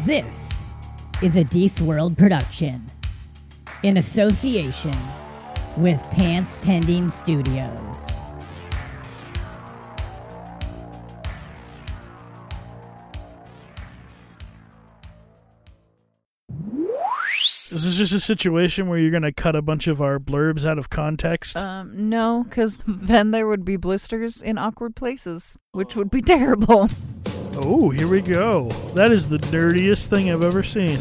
This is a Deece World production in association with Pants Pending Studios. Is this just a situation where you're going to cut a bunch of our blurbs out of context? No, because then there would be blisters in awkward places, which would be terrible. Oh, here we go. That is the dirtiest thing I've ever seen.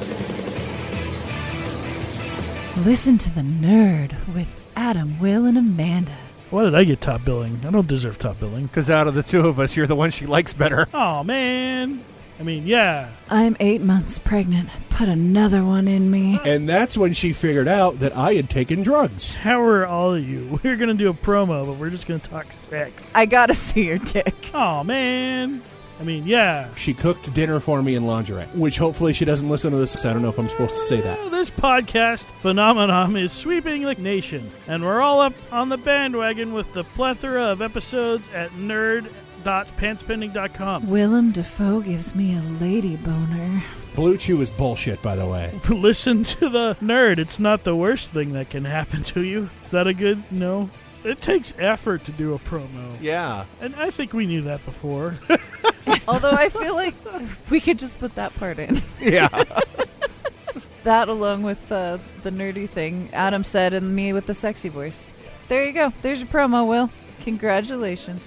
Listen to the Nerd with Adam, Will, and Amanda. Why did I get top billing? I don't deserve top billing. Because out of the two of us, you're the one she likes better. Oh, man. I mean, yeah. I'm 8 months pregnant. Put another one in me. And that's when she figured out that I had taken drugs. How are all of you? We're going to do a promo, but we're just going to talk sex. I gotta see your dick. Oh, man. I mean, yeah. She cooked dinner for me in lingerie, which hopefully she doesn't listen to this. I don't know if I'm supposed to say that. This podcast phenomenon is sweeping the nation, and we're all up on the bandwagon with the plethora of episodes at nerd.pantspending.com. Willem Dafoe gives me a lady boner. Blue Chew is bullshit, by the way. Listen to the Nerd. It's not the worst thing that can happen to you. Is that a good no? It takes effort to do a promo. Yeah. And I think we knew that before. Although I feel like we could just put that part in. Yeah. That along with the nerdy thing Adam said and me with the sexy voice. There you go. There's your promo, Will. Congratulations.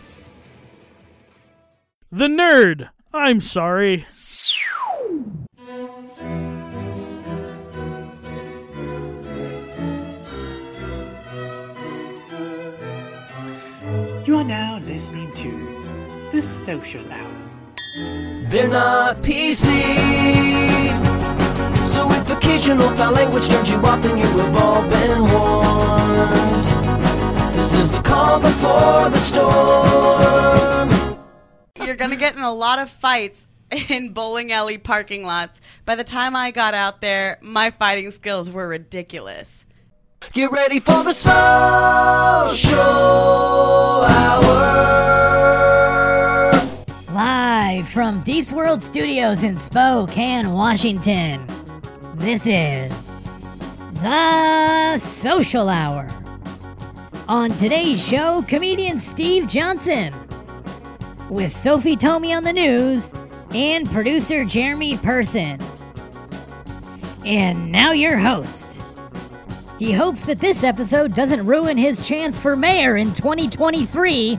The Nerd. I'm sorry. You are now listening to The Social Hour. They're not PC. So if occasional foul language turns you off, then you have all been warned. This is the calm before the storm. You're going to get in a lot of fights in bowling alley parking lots. By the time I got out there, my fighting skills were ridiculous. Get ready for the social hour. Live from Deece World Studios in Spokane, Washington. This is The Social Hour. On today's show, comedian Steve Johnson, with Sophie Tomey on the news, and producer Jeremy Person. And now your host. He hopes that this episode doesn't ruin his chance for mayor in 2023.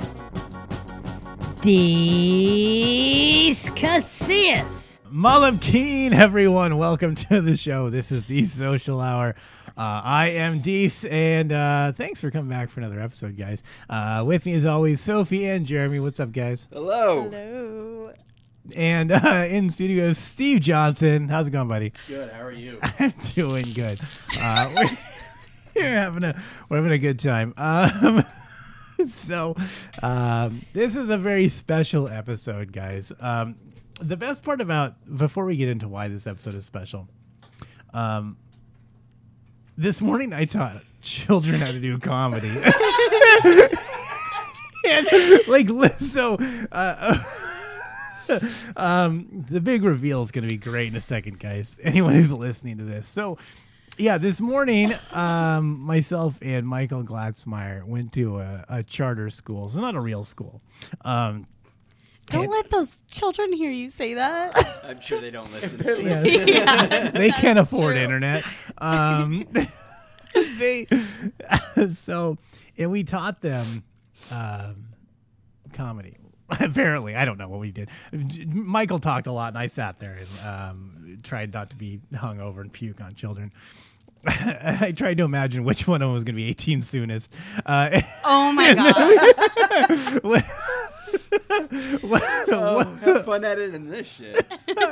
Deece Casillas. Mullen Keen, everyone. Welcome to the show. This is The Social Hour. I am Deece, and thanks for coming back for another episode, guys. With me, as always, Sophie and Jeremy. What's up, guys? Hello. Hello. And in studio, Steve Johnson. How's it going, buddy? Good, how are you? I'm doing good. We're having a good time. So this is a very special episode, guys. The best part about, before we get into why this episode is special, this morning I taught children how to do comedy. And like, so the big reveal is going to be great in a second, guys. Anyone who's listening to this. So yeah, this morning, myself and Michael Glatzmeyer went to a charter school. So not a real school. Don't let those children hear you say that. I'm sure they don't listen. Yeah, they can't afford true. internet. And we taught them comedy. Apparently, I don't know what we did. Michael talked a lot, and I sat there and tried not to be hungover and puke on children. I tried to imagine which one of them was going to be 18 soonest. Oh my god! Have fun editing this shit.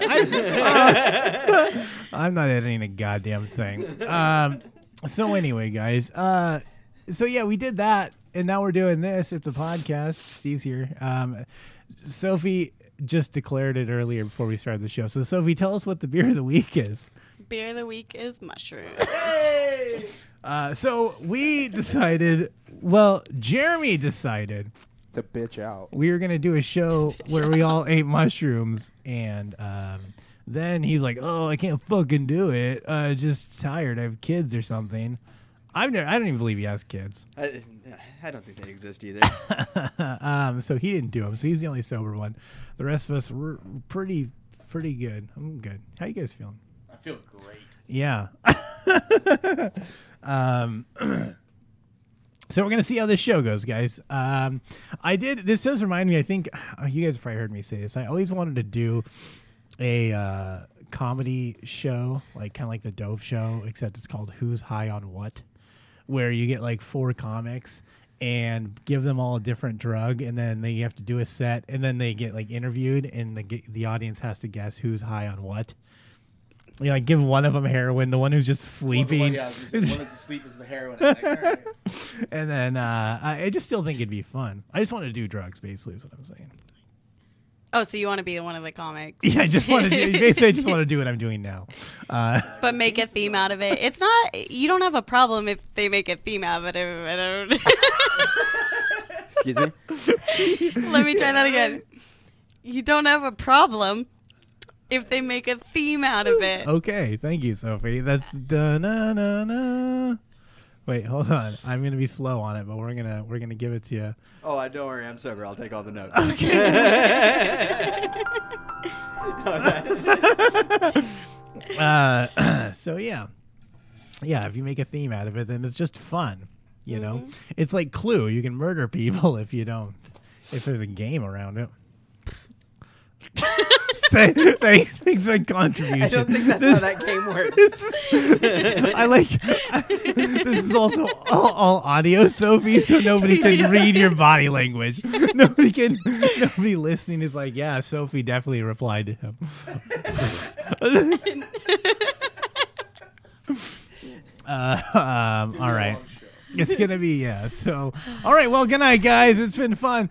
I'm not editing a goddamn thing. So anyway, guys. So yeah, we did that, and now we're doing this. It's a podcast. Steve's here. Sophie just declared it earlier before we started the show. So Sophie, tell us what the beer of the week is. Beer of the week is mushroom. Hey! So we decided, well, Jeremy decided To bitch out. we were going to do a show where we all ate mushrooms and Then he's like, "Oh, I can't fucking do it. Just tired. I have kids or something." I don't even believe he has kids. I don't think they exist either. So he didn't do them. So he's the only sober one. The rest of us were pretty good. I'm good. How you guys feeling? I feel great. Yeah. So we're gonna see how this show goes, guys. This does remind me. I think you guys have probably heard me say this. I always wanted to do a comedy show, like kind of like the Dope Show, except it's called Who's High on What, where you get like 4 comics and give them all a different drug, and then they have to do a set, and then they get like interviewed, and the audience has to guess who's high on what. You like give one of them heroin, the one who's just sleeping. The one that's asleep is the heroin addict. All right. And then I just still think it'd be fun. I just want to do drugs, basically, is what I'm saying. Oh, so you want to be one of the comics? Yeah, I just want to do. Basically, I just want to do what I'm doing now. But make a theme out of it. It's not. You don't have a problem if they make a theme out of it. Excuse me? Let me try that again. You don't have a problem if they make a theme out of it. Okay, thank you, Sophie. That's da-na-na-na. Wait, hold on. I'm gonna be slow on it, but we're gonna give it to you. Oh, don't worry. I'm sober. I'll take all the notes. So yeah. If you make a theme out of it, then it's just fun. You know, it's like Clue. You can murder people if there's a game around it. Thanks for the contribution. I don't think that's how that game works. This is also all audio, Sophie, so nobody can read your body language. Nobody listening is like, yeah, Sophie definitely replied to him. All right. It's gonna be so all right, well, good night, guys. It's been fun.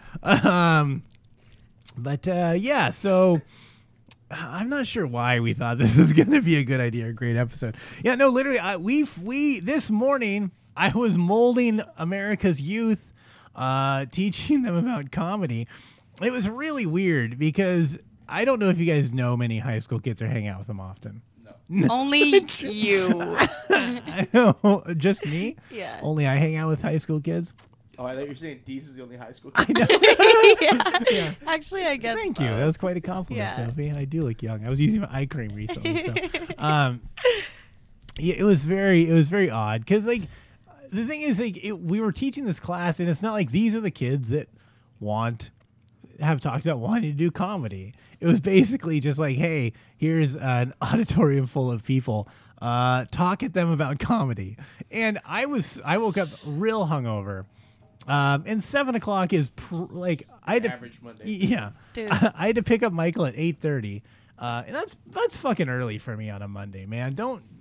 So I'm not sure why we thought this was going to be a good idea, a great episode. Yeah, no, literally, we this morning I was molding America's youth, teaching them about comedy. It was really weird because I don't know if you guys know many high school kids or hang out with them often. No. Only you. I know, just me? Yeah. Only I hang out with high school kids? Oh, I thought you were saying Deez is the only high school kid. I know. Yeah. Actually, I guess. Thank you. That was quite a compliment, Sophie. I do look young. I was using my eye cream recently. So, it was very odd because, like, the thing is, like, we were teaching this class, and it's not like these are the kids that have talked about wanting to do comedy. It was basically just like, hey, here's an auditorium full of people. Talk at them about comedy. And I woke up real hungover. And 7 o'clock is average Monday. Yeah, dude. I had to pick up Michael at 8:30, and that's fucking early for me on a Monday, man.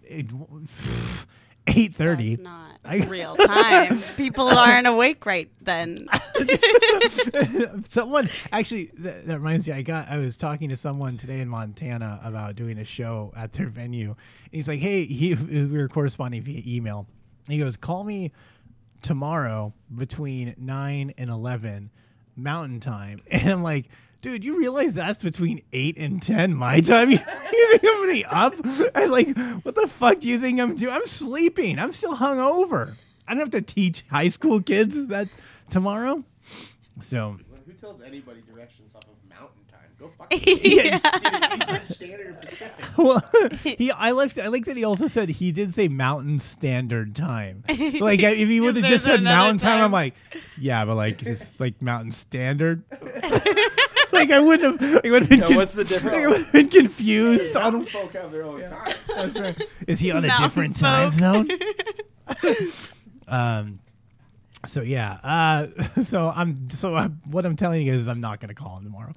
8:30. That's not real time. People aren't awake right then. Someone actually that reminds me. I was talking to someone today in Montana about doing a show at their venue. And he's like, "Hey," we were corresponding via email. He goes, "Call me tomorrow between 9 and 11 Mountain Time." And I'm like, dude, you realize that's between 8 and 10 my time? You think I'm going to be up? I'm like, what the fuck do you think I'm doing? I'm sleeping. I'm still hungover. I don't have to teach high school kids that tomorrow. So, who tells anybody directions off of Mountain Time? Go fuck yourself. He's Standard or Pacific. Well, I like that he also said he did say Mountain Standard Time. Like if he would have just said Mountain time, I'm like, yeah, but like it's like Mountain Standard. Like I would have been. What's the difference? I would have been confused. Mountain folk have their own time. That's right. Is he on a Mountain different time zone? So yeah. What I'm telling you guys is I'm not going to call him tomorrow,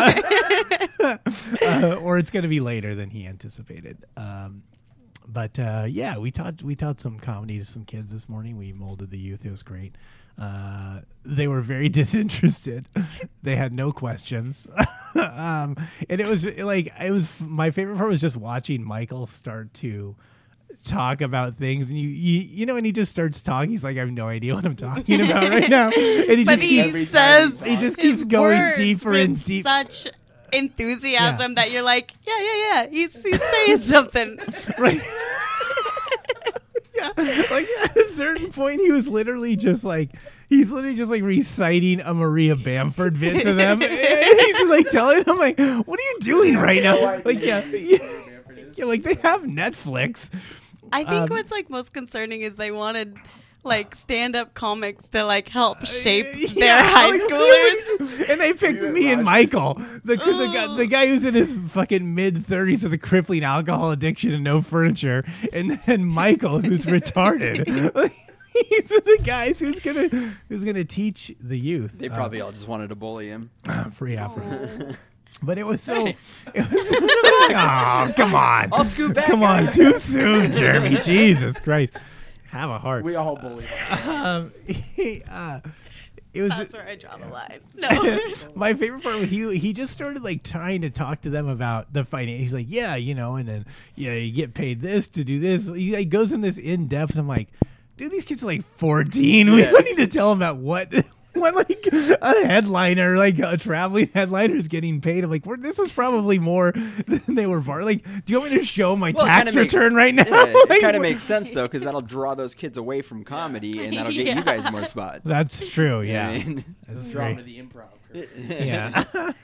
or it's going to be later than he anticipated. But we taught some comedy to some kids this morning. We molded the youth. It was great. They were very disinterested. They had no questions. And it was my favorite part was just watching Michael start to talk about things, and you know, and he just starts talking. He's like, I have no idea what I'm talking about right now. And he just keeps going deeper and deeper. Such enthusiasm that you're like, yeah, he's saying something. Right. Yeah, like at a certain point, he's literally just like reciting a Maria Bamford bit to them. He's like telling them, like, "What are you doing right now?" Like, yeah, like they have Netflix. I think what's like most concerning is they wanted like stand-up comics to like help shape their high schoolers, and they picked me and Michael, the guy who's in his fucking mid-30s with a crippling alcohol addiction and no furniture, and then Michael, who's retarded. These are the guys who's gonna teach the youth. They probably all just wanted to bully him. Free Africa. But it was so. Oh, come on! I'll scoot back. Come on, too soon, Jeremy. Jesus Christ. Have a heart. We all bully. It was. That's where I draw the line. No. My favorite part was he just started like trying to talk to them about the fighting. He's like, yeah, and then you get paid this to do this. He like goes in this in depth. I'm like, dude, these kids are like 14. We don't need to tell them about what like a headliner, like a traveling headliner is getting paid. I'm like, this is probably more than they were. Like, do you want me to show my tax return right now? Yeah, like, it kind of makes sense though, because that'll draw those kids away from comedy, and that'll get you guys more spots. That's true. Yeah, That's drawn to the improv. Yeah.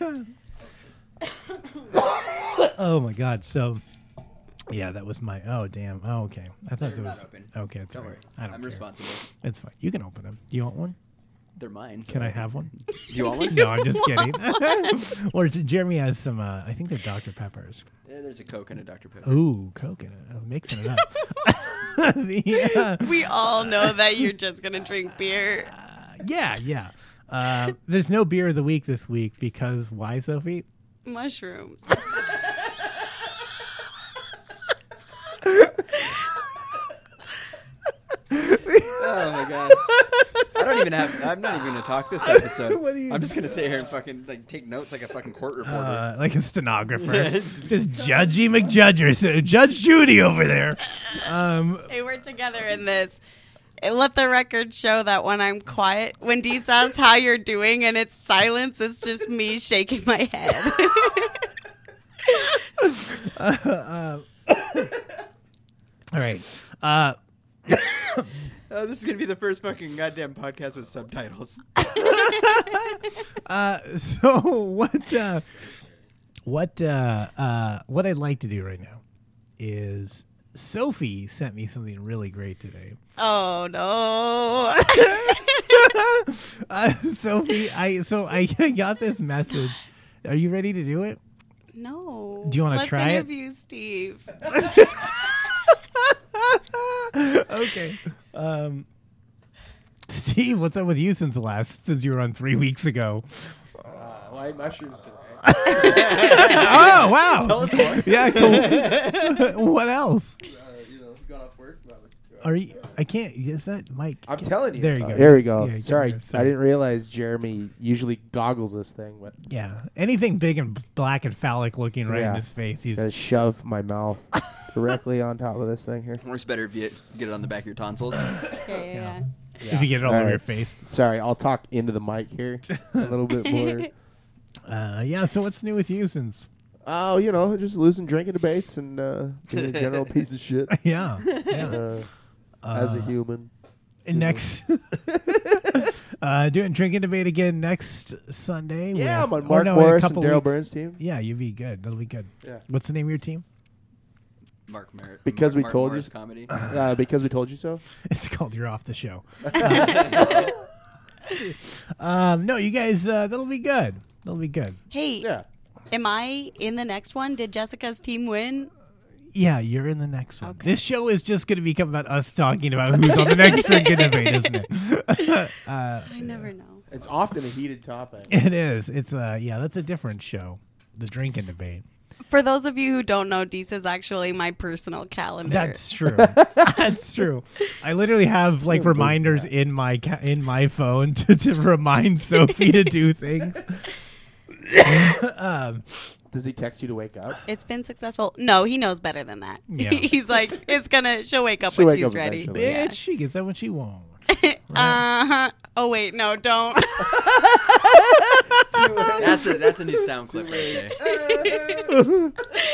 Oh my God. So. Yeah, that was my. Oh damn. Oh okay. I thought there was. Open. Okay, it's don't worry. I'm care. responsible. It's fine. You can open them. Do you want one? They're mine. So Can I have one? Do you want one? No, I'm just kidding. Or Jeremy has some. I think they're Dr. Peppers. Yeah, there's a Coke and a Dr. Pepper. Ooh, Coke and mixing it up. We all know that you're just gonna drink beer. Yeah. There's no beer of the week this week because why, Sophie? Mushrooms. Oh my God. I'm not even gonna talk this episode. I'm just gonna sit here and fucking like take notes like a fucking court reporter. Like a stenographer. Just Judgy McJudger. Judge Judy over there. Hey, we're together in this. And let the record show that when I'm quiet, when Dee says how you're doing and it's silence, it's just me shaking my head. All right. This is gonna be the first fucking goddamn podcast with subtitles. So what I'd like to do right now is Sophie sent me something really great today. Oh no. Sophie, I got this message. Are you ready to do it? No. Do you want to try Let's interview Steve. Okay. Steve, what's up with you since you were on 3 weeks ago? Well, I had mushrooms today. Oh, wow. Tell us more. Yeah, cool. What else? Got off work. Are you? I can't. Is that Mike? I'm telling you. There you go. There we go. Yeah, Sorry, I didn't realize Jeremy usually goggles this thing. But yeah, anything big and black and phallic looking right in his face. He's gonna shove my mouth directly on top of this thing here. Works better if you get it on the back of your tonsils. Yeah. If you get it all over your face. Sorry, I'll talk into the mic here a little bit more. Yeah. So what's new with you since? Oh, just losing drinking debates and being a general piece of shit. Yeah. As a human. And next, doing drinking debate again next Sunday. Yeah, I'm on Mark Morris and Daryl Burns' team. Yeah, you'll be good. That'll be good. Yeah. What's the name of your team? Mark Merritt. Because we Mark told Morris you. Comedy. Because we told you so. It's called You're Off the Show. No, you guys, that'll be good. That'll be good. Hey. Yeah. Am I in the next one? Did Jessica's team win? Yeah, you're in the next one. Okay. This show is just going to become about us talking about who's on the next drinking debate, isn't it? I never know. It's often a heated topic. It is. It's that's a different show, the drinking debate. For those of you who don't know, Dees is actually my personal calendar. That's true. That's true. I literally have like reminders in my phone to remind Sophie to do things. Does he text you to wake up? It's been successful. No, he knows better than that. Yeah. He's like, she'll wake up when she's ready. Bitch, she gets that when she wants. Right? Oh wait, no, don't. That's That's a new sound clip right there.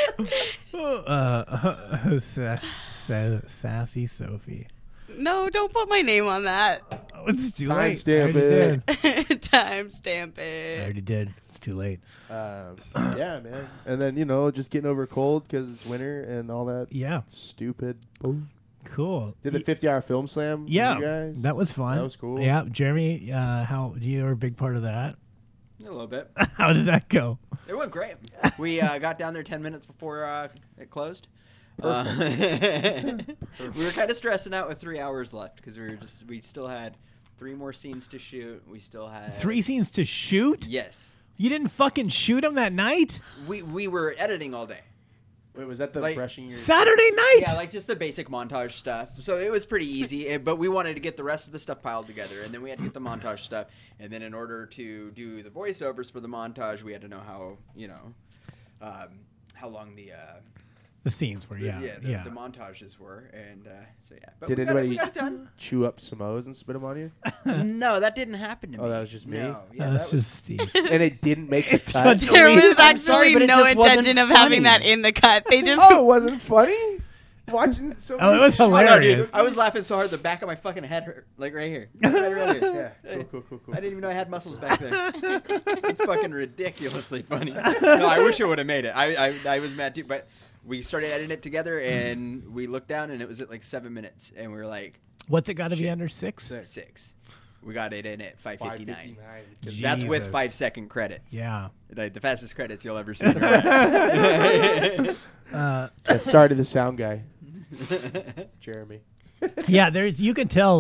Sassy Sophie. No, don't put my name on that. Oh, it's too late. Timestamp it. Timestamp I it. already did. It's too late. Yeah, man. And then just getting over a cold because it's winter and all that. Yeah. Stupid. Boom. Cool. Did the 50-hour film slam? with Yeah, you guys? that was fun. That was cool. Yeah, Jeremy, you were a big part of that. A little bit. How did that go? It went great. We got down there 10 minutes before it closed. We were kind of stressing out with 3 hours left because we still had 3 more scenes to shoot. We still had 3 scenes to shoot? Yes. You didn't fucking shoot them that night? We were editing all day. Wait, was that the brushing your... Saturday night? Yeah, like just the basic montage stuff. So it was pretty easy, but we wanted to get the rest of the stuff piled together, and then we had to get the montage stuff. And then in order to do the voiceovers for the montage, we had to know how long the scenes were, the montages were, and so yeah. But Did we anybody got it done. chew up Samoas and spit them on you? No, that didn't happen to me. Oh, that was just me? No, yeah, That's that was just Steve. And it didn't make the cut? There was I'm sorry, actually but it no just wasn't intention of funny. having that in the cut. They just Oh, it wasn't funny? Watching so Oh, it was hilarious. I was laughing so hard the back of my fucking head hurt, like right here. Right here. Yeah, cool. I didn't even know I had muscles back there. It's fucking ridiculously funny. No, I wish I would have made it. I was mad too, but we started editing it together, and we looked down, and it was at like 7 minutes, and we were like, What's it got to be under 6? 6. We got it in at 5:59. Jesus. That's with 5-second credits. Yeah. Like the fastest credits you'll ever see. Sorry to the sound guy, Jeremy. Yeah, you can tell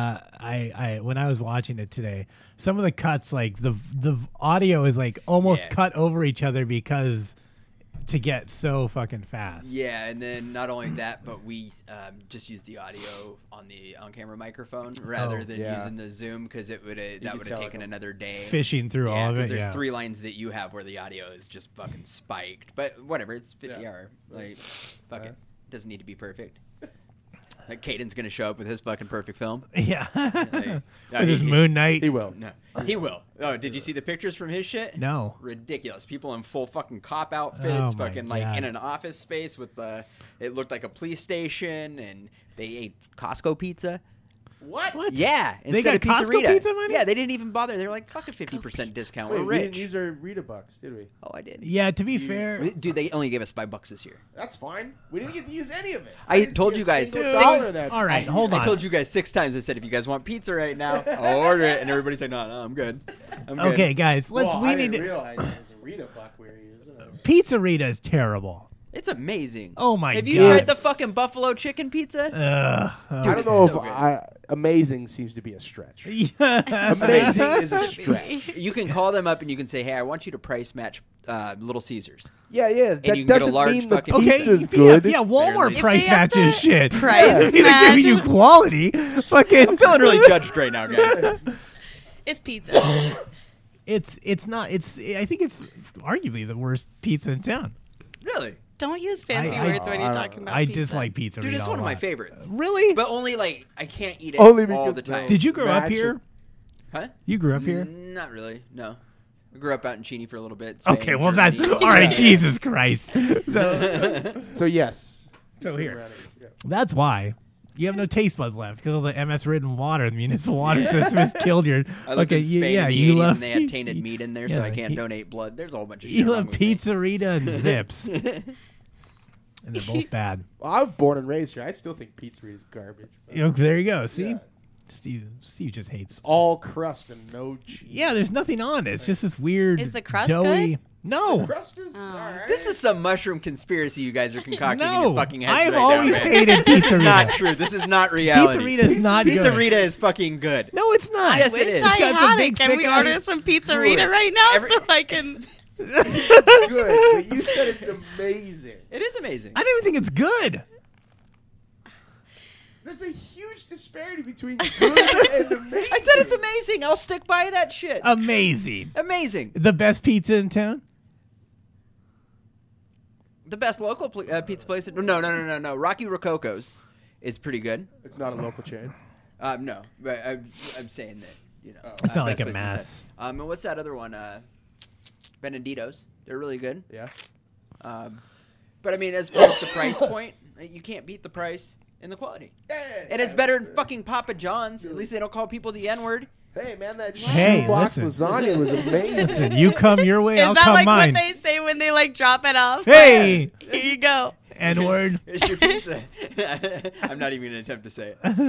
I when I was watching it today, some of the cuts like the audio is like almost cut over each other because to get so fucking fast. Yeah, and then not only that, but we just used the audio on the on-camera microphone rather than using the Zoom because that would have taken another day fishing through all of it. Because there's 3 lines that you have where the audio is just fucking spiked. But whatever, it's 50-hour. Like, fuck it, doesn't need to be perfect. Like Caden's gonna show up with his fucking perfect film. Yeah, with his Moon Knight. He will. No, he will. Oh, did you see the pictures from his shit? No. Ridiculous. People in full fucking cop outfits, Oh my fucking God. like in an office space with it looked like a police station, and they ate Costco pizza. What? Yeah, They instead got of Costco Pizza-Rita. pizza money? Yeah, they didn't even bother. They were like, fuck a 50% discount. Wait, We're we rich. didn't use our Rita bucks, did we? Oh, I did. Yeah, to be fair, Dude, they only gave us $5 this year. That's fine. We didn't get to use any of it. I didn't told see you a guys single six- dollar that all right, hold on. I told you guys 6 times. I said, if you guys want pizza right now, I'll order it. And everybody said, no, I'm good. I'm good. Okay, guys, Well, I we need didn't to. realize it was a Rita buck we were using. Pizza-Rita is terrible. It's amazing. Oh my Have God. you tried the fucking buffalo chicken pizza? I don't know it's so if amazing seems to be a stretch. Yeah. Amazing is a stretch. You can call them up and you can say, hey, I want you to price match Little Caesars. Yeah. you That can get a doesn't large mean the fucking- pizza's good. Yeah, Walmart If price they have matches to shit. price They're giving match- you quality. Fucking. I'm feeling really judged right now, guys. It's pizza. It's not. I think it's arguably the worst pizza in town. Really? Don't use fancy words when you're talking about I pizza. dislike pizza. Dude, it's one of my favorites. Really? But only, like, I can't eat it Only all because the time. Did you grow up Match here? Huh? You grew up here? Not really, no. I grew up out in Cheney for a little bit. Spain, Okay, well that. Germany. All right, Jesus Christ. So yes. So here, that's why you have no taste buds left because of the MS-ridden water. The municipal water system has killed your. I lived in Spain in the you 80s love. and they had tainted meat in there, so Yeah, I can't donate blood. There's a whole bunch of shit You wrong love with me. Pizza-Rita and Zips, and they're both bad. Well, I was born and raised here. I still think pizza is garbage. There you go. See, Yeah. Steve just hates. All crust and no cheese. Yeah, there's nothing on it. It's just this weird. Is the crust doughy. good? No. Crust is alright. This is some mushroom conspiracy you guys are concocting in No, your fucking heads I've right always now, man. hated This is Pizza-Rita. not true. This is not reality. Pizza-Rita is not good. Pizza-Rita is fucking good. No, it's not. Yes, I it wish is. I It's got some had big, it. Can thick we ass- order some pizza-rita right now so I can... It's good, but you said it's amazing. It is amazing. I don't even think it's good. There's a huge disparity between good and amazing. I said it's amazing. I'll stick by that shit. Amazing. Amazing. The best pizza in town? The best local pizza place. No. Rocky Rococo's is pretty good. It's not a local chain. No, but I'm saying that, you know. It's not like best a place in mass. town. And what's that other one? Benedito's. They're really good. Yeah. But I mean, as far as the price point, you can't beat the price and the quality. And it's better than fucking Papa John's. At least they don't call people the N-word. Hey, man, that Hey, shoebox listen. lasagna was amazing. Listen, you come your way, I'll Is that come like mine. what they say when they like drop it off? Hey! Here you go. N-word. Here's your pizza. I'm not even going to attempt to say it.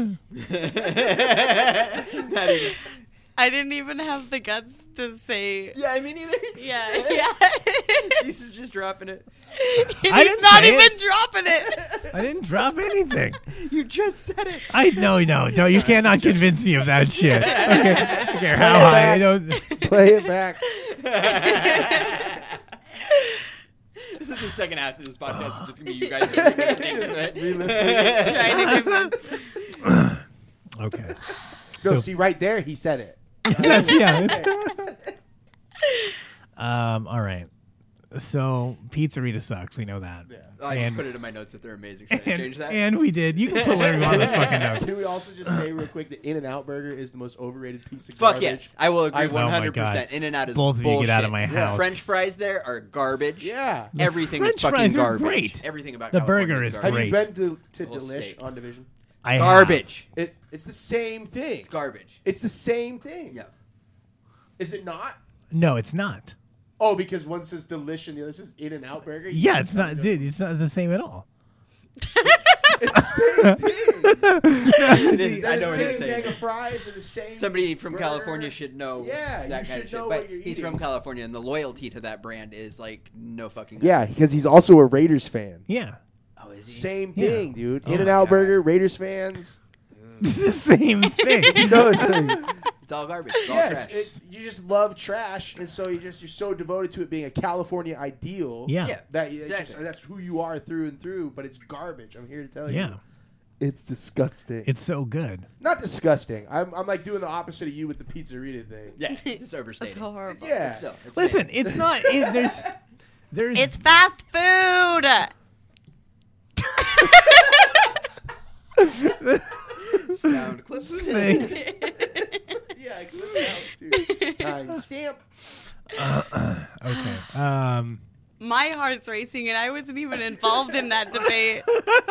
Not even. I didn't even have the guts to say. Yeah, I mean, neither. Yeah. This is just dropping it. I He's didn't not say even it. dropping it. I didn't drop anything. You just said it. No, you cannot convince me of that shit. I don't care how high. I don't. Play it back. The second half of this podcast is just going to be you guys listening to it. Trying to convince. Okay. No, So- see, right there, he said it. All right. So Pizzerita sucks. We know that. Yeah. I just put it in my notes that they're amazing. Should I change that? And we did. You can put whatever you want on those fucking notes. Can we also just say real quick that In-N-Out Burger is the most overrated piece of Fuck garbage? yes. I will agree Oh my 100%. God. In-N-Out is Both of you bullshit. get out of my house. French fries there are garbage. Yeah. Everything French is fucking fries are garbage. great. Everything about The California burger is is Have garbage. you great. been to Little Delish steak. on Division? I have. Garbage. It's the same thing. It's garbage. It's the same thing. Yeah. Is it not? No, it's not. Oh, because one says Delish and the other says In-N-Out Burger? Yeah, it's not, dude. It's not the same at all. It's the same thing. It is. I know what They're you're the same bag saying. of fries and the same. Somebody from burger. California should know Yeah, you that kind should of shit. know But what you're he's eating. from California, and the loyalty to that brand is like no fucking. Yeah, because he's also a Raiders fan. Yeah. Oh, is he? Same Yeah. thing, dude. Oh my In-N-Out God. Burger, Raiders fans. It's the same thing. No, it's It's all garbage. It's all yeah, trash. you just love trash, and so you're so devoted to it being a California ideal. Yeah. Yeah. That it's Exactly. just, that's who you are through and through. But it's garbage. I'm here to tell you. Yeah. It's disgusting. It's so good. Not disgusting. I'm like doing the opposite of you with the Pizzerita thing. Yeah, just overstating. That's so horrible. Yeah. But still, it's Listen, amazing. it's not. There's. It's fast food. Sound clip. Thanks. Yeah, I clip it out too. Time stamp. Okay. My heart's racing, and I wasn't even involved in that debate.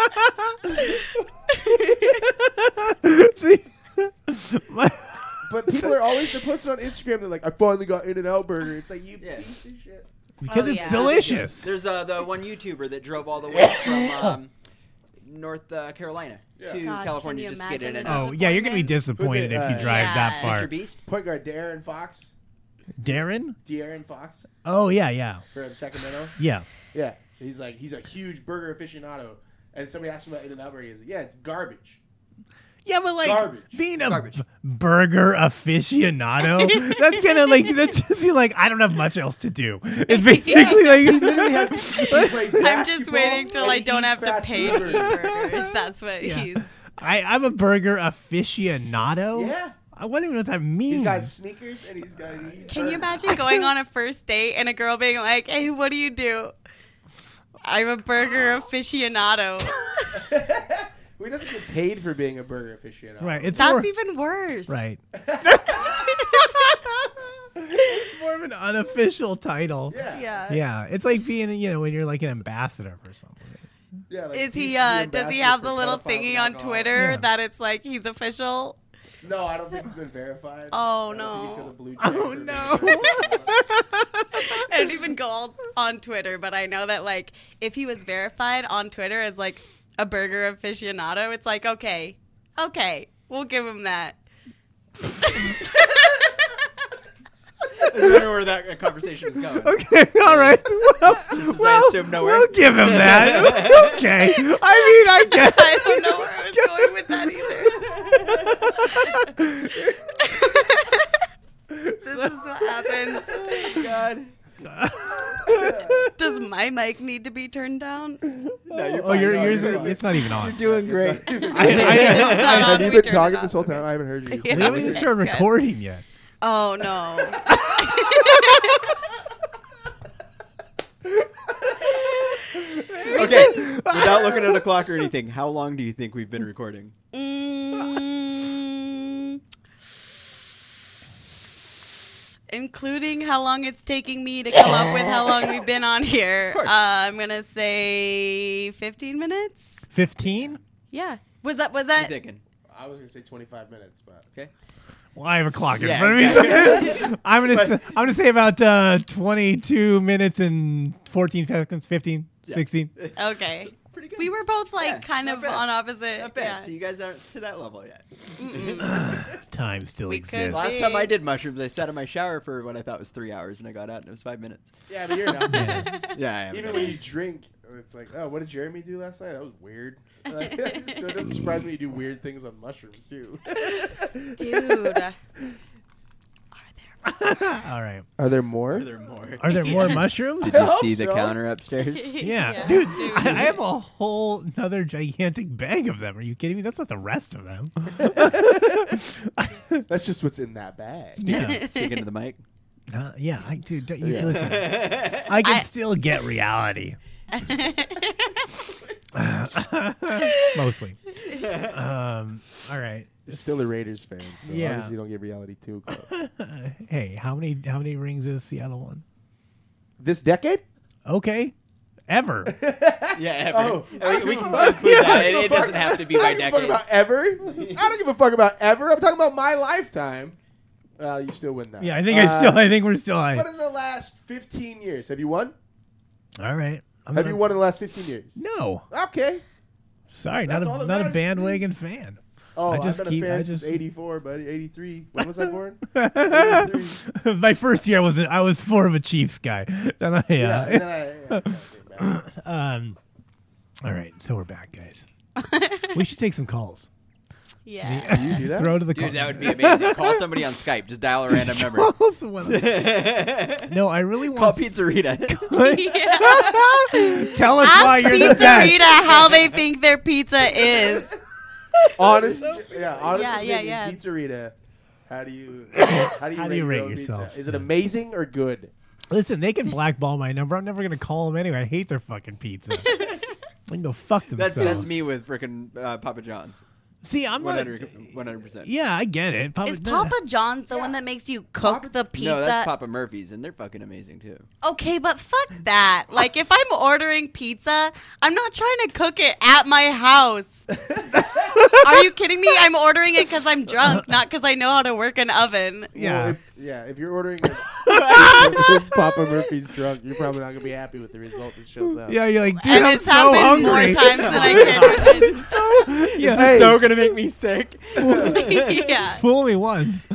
But people are always they're posting on Instagram. They're like, I finally got In-N-Out Burger. It's like you Yeah. piece of shit. Because Oh, it's yeah. delicious. There's the one YouTuber that drove all the way from North Carolina to God, California can you just to get in imagine and Oh out. yeah, you're gonna be Disappointment. disappointed Who's it? if you drive Yeah. that far. Mr. Beast. Point guard Darren Fox. Darren? De'Aaron Fox Oh yeah. from Sacramento. Yeah. Yeah, he's a huge burger aficionado. And somebody asked him about In-N-Out Burger. He's like, yeah, it's garbage. Yeah, but like Garbage. being a Garbage. burger aficionado, that's kind of like that's just you like I don't have much else to do. It's basically He like literally has. He plays I'm just basketball waiting till and I he don't eats have to fast pay food to eat burgers. burgers. That's what he's. I'm a burger aficionado. Yeah. I don't even know what that means. He's got sneakers and he's got. He eats Can you burgers. imagine going on a first date and a girl being like, "Hey, what do you do?" I'm a burger aficionado. He doesn't get paid for being a burger aficionado. Right. It's That's more, even worse. right. It's more of an unofficial title. Yeah. Yeah. Yeah, it's like being, when you're like an ambassador for something. Yeah. Like Is he's he? the Does ambassador he have for the little pedophiles thingy and on alcohol. Twitter Yeah. that it's like he's official? No, I don't think it's been verified. Oh, I don't think he's no. got the blue check Oh, for being no. a burger. I don't even go on Twitter, but I know that like if he was verified on Twitter as like a burger aficionado, it's like okay, we'll give him that. I don't know where that conversation is going. Okay, all right. Well, Just as I assume nowhere. We'll give him that. Okay. I mean, I guess. I don't know where I was going with that either. This is what happens. God. Does my mic need to be turned down? No, you're Oh, fine. No, yours. you're fine. It's not even on. You're doing great. It's not Have on, you we been turned talking it this off. whole time? I haven't heard you. Yeah. We haven't even started Okay. recording yet. Oh no. Okay, without looking at a clock or anything, how long do you think we've been recording? including how long it's taking me to come up with how long we've been on here, I'm gonna say 15 minutes. 15? Yeah. Was that? I was gonna say 25 minutes, but okay. Well, I have a clock in front of me. I'm gonna say about 22 minutes and 14 seconds, 15, 16. Okay. So, pretty good. We were both kind of bad. on opposite. Not bad. Yeah. So you guys aren't to that level yet. Time still exists. Last time I did mushrooms, I sat in my shower for what I thought was 3 hours, and I got out, and it was 5 minutes. Yeah, but you're not. Yeah, I am. Even when you drink, it's like, oh, what did Jeremy do last night? That was weird. Like, so it doesn't surprise me you do weird things on mushrooms too. Dude. All right. Are there more? Are there more? Are there more mushrooms? Did you see the counter upstairs? Yeah. Dude, I have a whole another gigantic bag of them. Are you kidding me? That's not the rest of them. That's just what's in that bag. Speaking to the mic. Yeah, dude, listen. I can still get reality. Mostly. All right. You're still a Raiders fan, so Yeah. obviously you don't get reality too close. Hey, how many rings has Seattle won? This decade? Okay. Ever. Yeah, ever. Oh, we can include that. It doesn't have to be by I don't give a fuck decades. about ever. I don't give a fuck about ever. I'm talking about my lifetime. You still win that. Yeah, I think we're still high. But in the last 15 years, have you won? All right. Have you won in the last 15 years? No. Okay. Sorry, That's all that not a matters. bandwagon fan. Oh, I've been a fan since 84, buddy. 83. When was I born? 83. My first year I was more of a Chiefs guy. Then all right, so we're back, guys. We should take some calls. Yeah. Do you do that? Throw to the call. Dude, that would be amazing. Call somebody on Skype. Just dial a random number. No, I really want Call Pizzerita. Tell us Ask why you're the best. Pizzerita how they think their pizza is. Honest Yeah, opinion, Pizzerita. How do you rate your own yourself? Pizza? Is it amazing or good? Listen, they can blackball my number. I'm never going to call them anyway. I hate their fucking pizza. They can go fuck themselves. That's me with frickin' Papa John's. See, I'm 100%. Yeah, I get it. Is Papa John's the one that makes you cook the pizza? No, that's Papa Murphy's, and they're fucking amazing too. Okay, but fuck that. Like, if I'm ordering pizza, I'm not trying to cook it at my house. Are you kidding me? I'm ordering it because I'm drunk, not because I know how to work an oven. Yeah. Well, if you're ordering if Papa Murphy's drunk, you're probably not going to be happy with the result that shows up. Yeah, you're like, dude, And I'm it's so happened hungry. more times than I can imagine. Is this dough gonna make me sick? Yeah. Fool me once.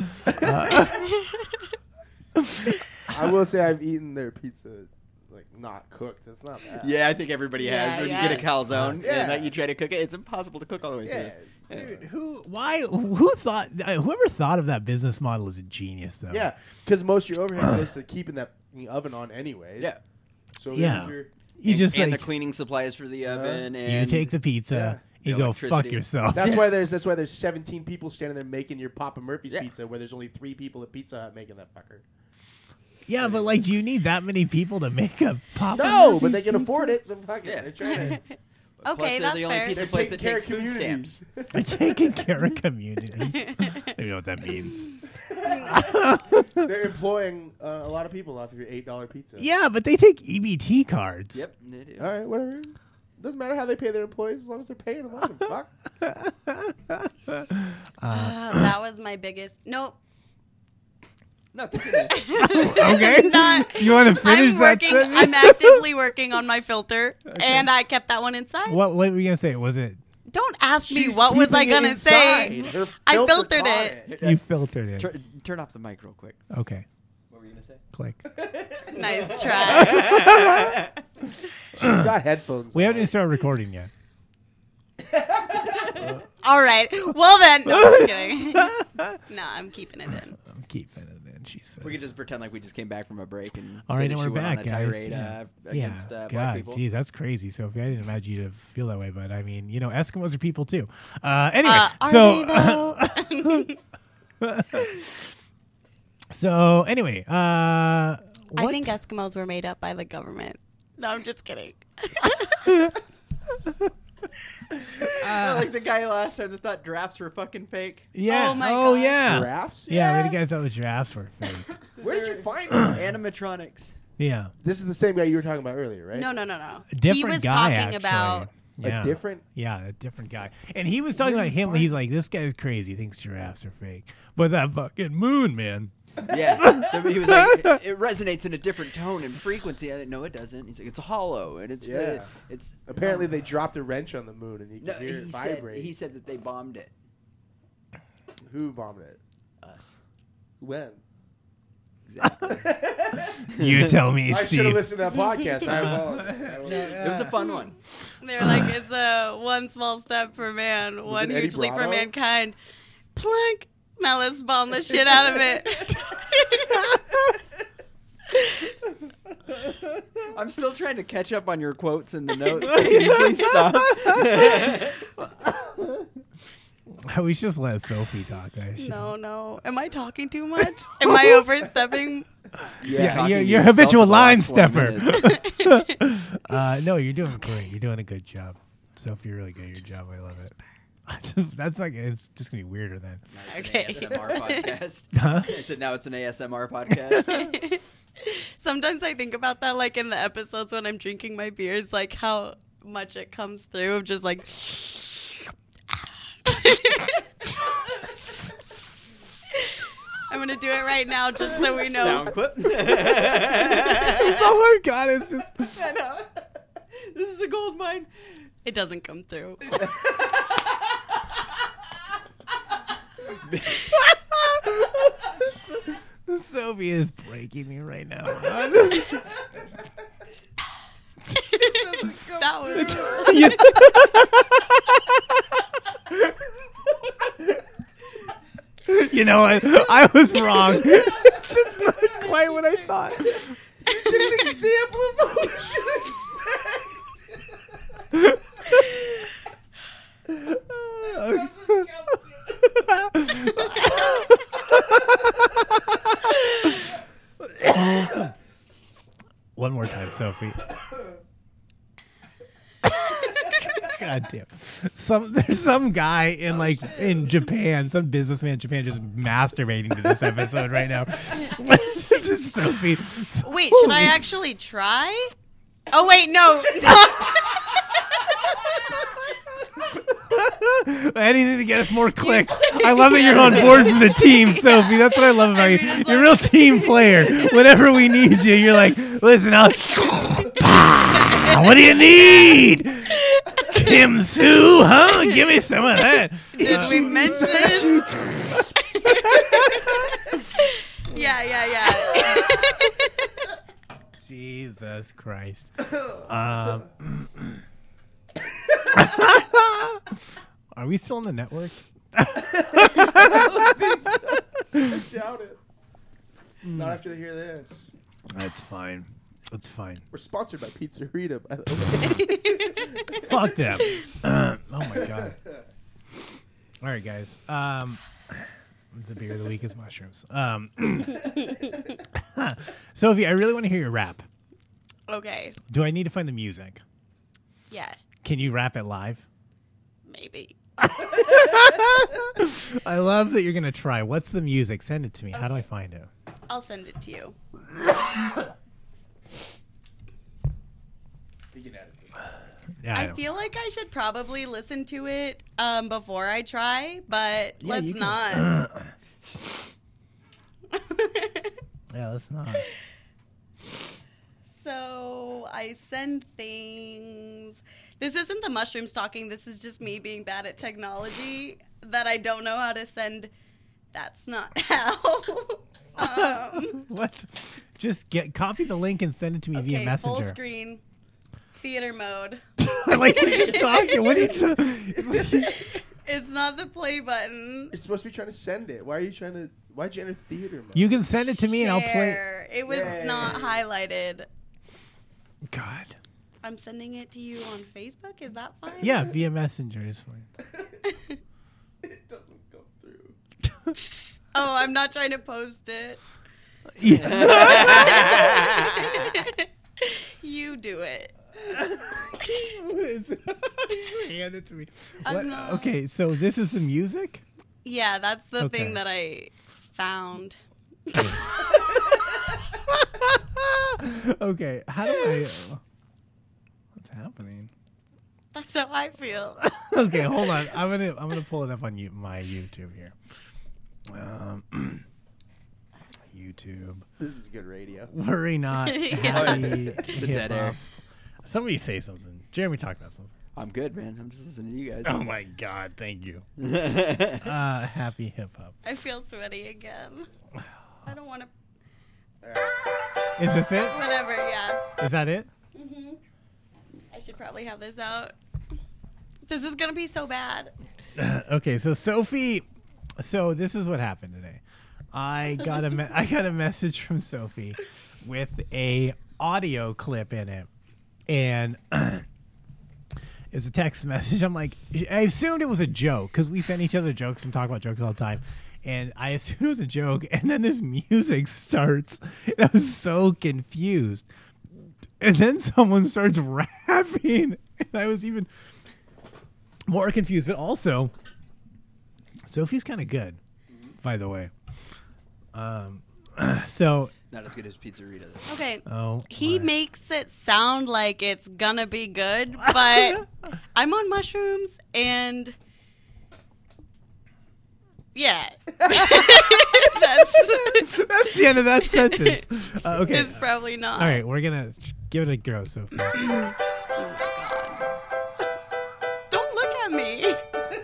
I will say I've eaten their pizza like not cooked. It's not bad. Yeah, I think everybody has. When you get a calzone Yeah. and that you try to cook it, it's impossible to cook all the way Yeah. through. Dude, whoever thought of that business model is a genius, though. Yeah, because most of your overhead goes to keeping that oven on anyways. Yeah. So Yeah. here's You just and like, the cleaning supplies for the oven. you And take the pizza, you The go fuck electricity. yourself. That's why there's 17 people standing there making your Papa Murphy's Yeah. pizza, where there's only 3 people at Pizza Hut making that fucker. Yeah, but like, do you need that many people to make a Papa No, Murphy's but they can pizza? afford it, so fuck it. Yeah. They're trying to. Plus, Okay, they're that's the only fair. pizza They're place that taking care takes of food communities. stamps. They're taking care of communities. I don't even know what that means. They're employing a lot of people off of your $8 pizza. Yeah, but they take EBT cards. Yep, they do. All right, whatever. Doesn't matter how they pay their employees as long as they're paying them. I don't give a fuck. That was my biggest. Nope. No, continue. Okay. Not. You want to finish I'm that working. sentence? I'm actively working on my filter, and I kept that one inside. What were you gonna say? Was it Don't ask me She's what was I keeping it gonna say. inside. Her I filter filtered caught it. you filtered it? Turn off the mic real quick. Okay, What were you gonna say? click. Nice try. She's got headphones. We on. haven't even started recording yet. All right. Well then. No, I'm just kidding. No, I'm keeping it in. I'm keeping it in. She says. We could just pretend like we just came back from a break and All say right, that and she we're went back, on a guys. tirade Yeah. against black God, people. geez, that's crazy, Sophie. I didn't imagine you to feel that way, but I mean, you know, Eskimos are people too. Anyway, Are so they, though? so anyway, I what? think Eskimos were made up by the government. No, I'm just kidding. Like the guy last time that thought giraffes were fucking fake. Yeah. Oh my oh gosh. yeah. Giraffes? Yeah, we had a guy thought giraffes were fake. Where did you find them? Animatronics. Yeah. This is the same guy you were talking about earlier, right? No. A different He was guy, talking actually. about. Yeah. A different. Yeah, a different guy. And he was talking about him. He's like, this guy's crazy. He thinks giraffes are fake. But that fucking moon, man. Yeah. So he was like, it resonates in a different tone and frequency. I didn't know it doesn't. He's like, it's hollow and it's it's. Apparently, they dropped a wrench on the moon and you can hear it vibrate. He said that they bombed it. Who bombed it? Us. When? Exactly. You tell me, I should Steve. have listened to that podcast. I apologize. It was a fun one. They're like, it's a one small step for man, one it Eddie huge leap for Bravo? mankind. Plunk. Now let's bomb the shit out of it. I'm still trying to catch up on your quotes in the notes. Can you please stop? We should just let Sophie talk. No. Am I talking too much? Am I overstepping? Yeah, you're a habitual line stepper. No, you're doing great. You're doing a good job. Sophie, you're really good at your job. I love it. That's like, it's just going to be weirder then. Okay. ASMR podcast. Huh? I said now it's an ASMR podcast. Sometimes I think about that, like in the episodes when I'm drinking my beers, like how much it comes through of just like. I'm gonna do it right now, just so we know. Sound clip. Oh my god, it's just. I know. This is a gold mine. It doesn't come through. Sophie is breaking me right now. That was. You know what? I was wrong. It's not quite what I thought. You did an example of what we should expect. One more time, Sophie. God damn. There's some guy in Japan, some businessman in Japan just masturbating to this episode right now. Sophie. Wait, should I actually try? Oh wait, no. Anything to get us more clicks. I love that you're on board with the team, Sophie. That's what I love about you. You're a real team player. Whenever we need you, you're like, listen, what do you need? Kim Sue, huh? Give me some of that. Did we mention it? Yeah. Jesus Christ. Are we still on the network? I doubt it. Not after they hear this. That's fine. That's fine. We're sponsored by Pizzerita, by the way. Fuck them. Oh my god. All right, guys. The beer of the week is mushrooms. Sophie, I really want to hear your rap. Okay. Do I need to find the music? Yeah. Can you rap it live? Maybe. I love that you're going to try. What's the music? Send it to me. How do I find it? I'll send it to you. Yeah, I feel like I should probably listen to it before I try, but Yeah, let's you can- not. Yeah, let's not. So I send things. This isn't the mushroom stalking. This is just me being bad at technology that I don't know how to send. That's not how. What? Just copy the link and send it to me via Okay, Messenger. full screen, theater mode. I like when you're talking. What are you It's not the play button. You're supposed to be trying to send it. Why'd you enter theater mode? You can send it to me and I'll play. Share. It was not highlighted. God. I'm sending it to you on Facebook. Is that fine? Yeah, via Messenger is fine. It doesn't go through. Oh, I'm not trying to post it. You do it. Hand it to me. I'm What? not- Okay, so this is the music? Yeah, that's the Okay. thing that I found. Okay, how do I... What's happening? That's how I feel. Okay, hold on. I'm gonna pull it up on my YouTube here. YouTube. This is good radio. Worry not. Yeah. Happy Just the dead air. hip-hop. Somebody say something. Jeremy, talk about something. I'm good, man. I'm just listening to you guys. Oh my God! Thank you. Happy hip hop. I feel sweaty again. I don't want to. Is this it? Whatever, yeah. Is that it? I should probably have this out. This is going to be so bad. Okay, so Sophie. So this is what happened today. I got a message from Sophie with a audio clip in it, and it's a text message. I'm like, I assumed it was a joke because we send each other jokes and talk about jokes all the time. And I assumed it was a joke, and then this music starts, and I was so confused. And then someone starts rapping, and I was even more confused. But also, Sophie's kind of good, by the way. So Not as good as Pizzerita, though. Okay. Oh, he makes it sound like it's gonna be good, but I'm on mushrooms and yeah. That's the end of that sentence. Okay. It's probably not. All right, we're gonna give it a go, Sophie. Don't look at me.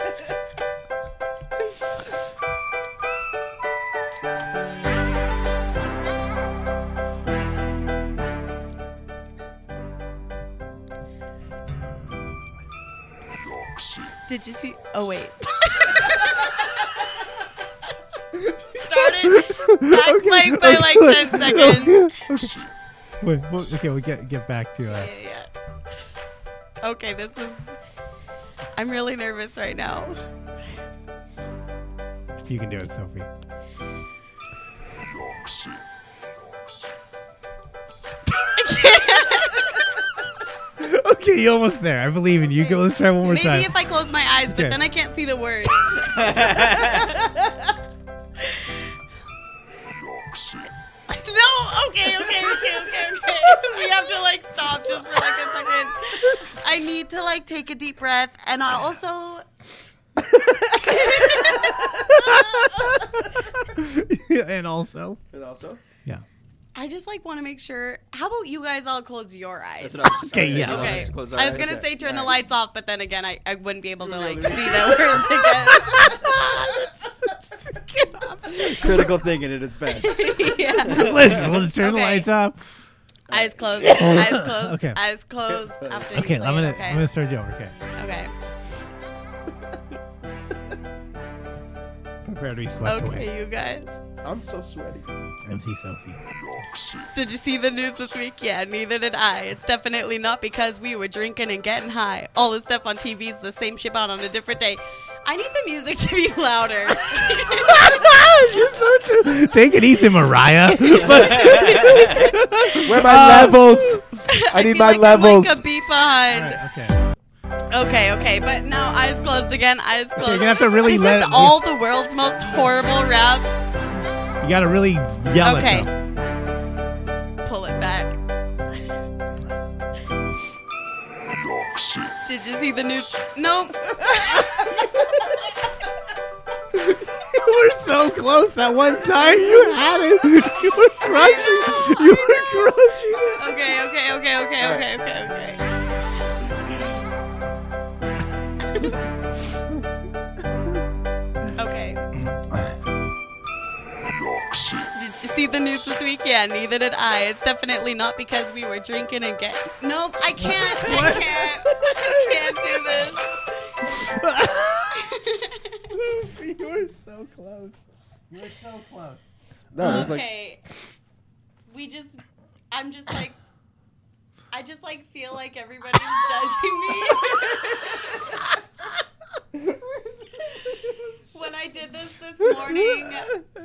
Did you see? Oh, wait. Started back playing by like 10 seconds. Okay. Wait, okay, we get back to Yeah. Okay, this is. I'm really nervous right now. if you can do it, Sophie. Okay, you're almost there. I believe in you. Go, let's try one more time. Maybe if I close my eyes, but Okay. then I can't see the words. No, okay. We have to like stop just for like a second. I need to like take a deep breath, and I also. And also, yeah. I just like want to make sure. How about you guys all close your eyes? That's what I was just Okay, gonna say. yeah. You want us Okay. to close our I was eyes? gonna say turn the All lights off, but then again, I wouldn't be able to like able to- see the words again. Critical thinking at its best. Yeah. Listen, we'll just turn the Okay. lights off. Eyes closed. Eyes closed. Okay. Eyes closed. After Okay, you say I'm it, gonna I'm gonna start you over. Okay, Okay. prepare to be swept away. Okay, you guys. I'm so sweaty. MC Sophie. Did you see the news this week? Yeah, neither did I. It's definitely not because we were drinking and getting high. All the stuff on TV is the same shit out on a different day. I need the music to be louder. You're so true. Take it easy, Mariah. Where are my levels? I need feel my like levels. I'm like a beat behind. Okay. Okay, but now eyes closed again. Eyes closed. you're gonna have to really this let is it- all the world's most horrible rap. You gotta really yell Okay. it. Though. Pull it back. Did you see the news? No. You were so close that one time. You had it. You were crushing. You were crushing it. Okay. Okay. Did you see the news this week? Yeah, neither did I. It's definitely not because we were drinking and getting. Nope, I can't. I can't do this. You were so close. You were so close. No, it was like Okay. I'm just like. I just like feel like everybody's judging me. When I did this morning,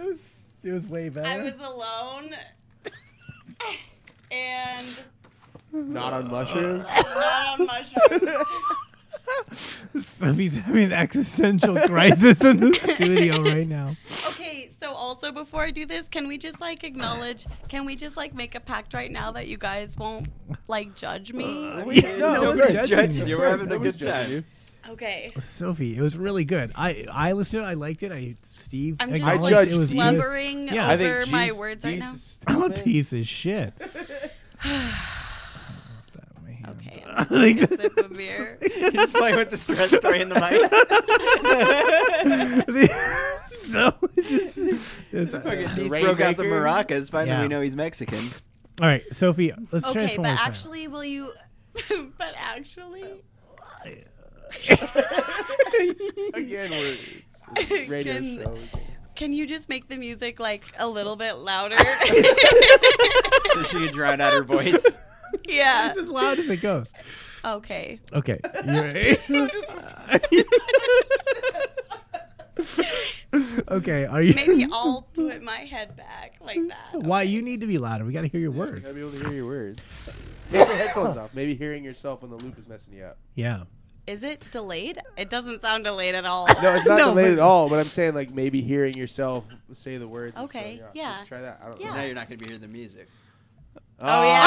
It was way better. I was alone, and Not on mushrooms. Not on mushrooms. Sophie's having an existential crisis in the studio right now. Okay, so also before I do this, can we just like acknowledge? Can we just like make a pact right now that you guys won't like judge me? Nobody's judging you. We're having a good time. Okay. Sophie, it was really good. I listened to it. I liked it. Steve, I'm just acknowledged it was good. blubbering Yeah. over my words right now. I'm a piece of shit. Okay, I'm gonna take a sip of beer. You're just playing with the stress story in the mic. He's broke out the maracas. Finally, we know he's Mexican. All right, Sophie, let's try Okay, this one but more time. actually, will you? But actually. Again, it's a radio show. Can you just make the music like a little bit louder? So she can drown out her voice. Yeah. It's as loud as it goes. Okay. Okay. Okay, are you... Maybe I'll put my head back like that. Why? You need to be louder. We got to hear your words. You gotta be able to hear your words. Take your headphones off. Maybe hearing yourself on the loop is messing you up. Yeah. Is it delayed? It doesn't sound delayed at all. No, it's not delayed at all. But I'm saying like maybe hearing yourself say the words. Okay. And Yeah. Just try that. I don't Yeah. know. Now you're not going to be hearing the music. Oh yeah.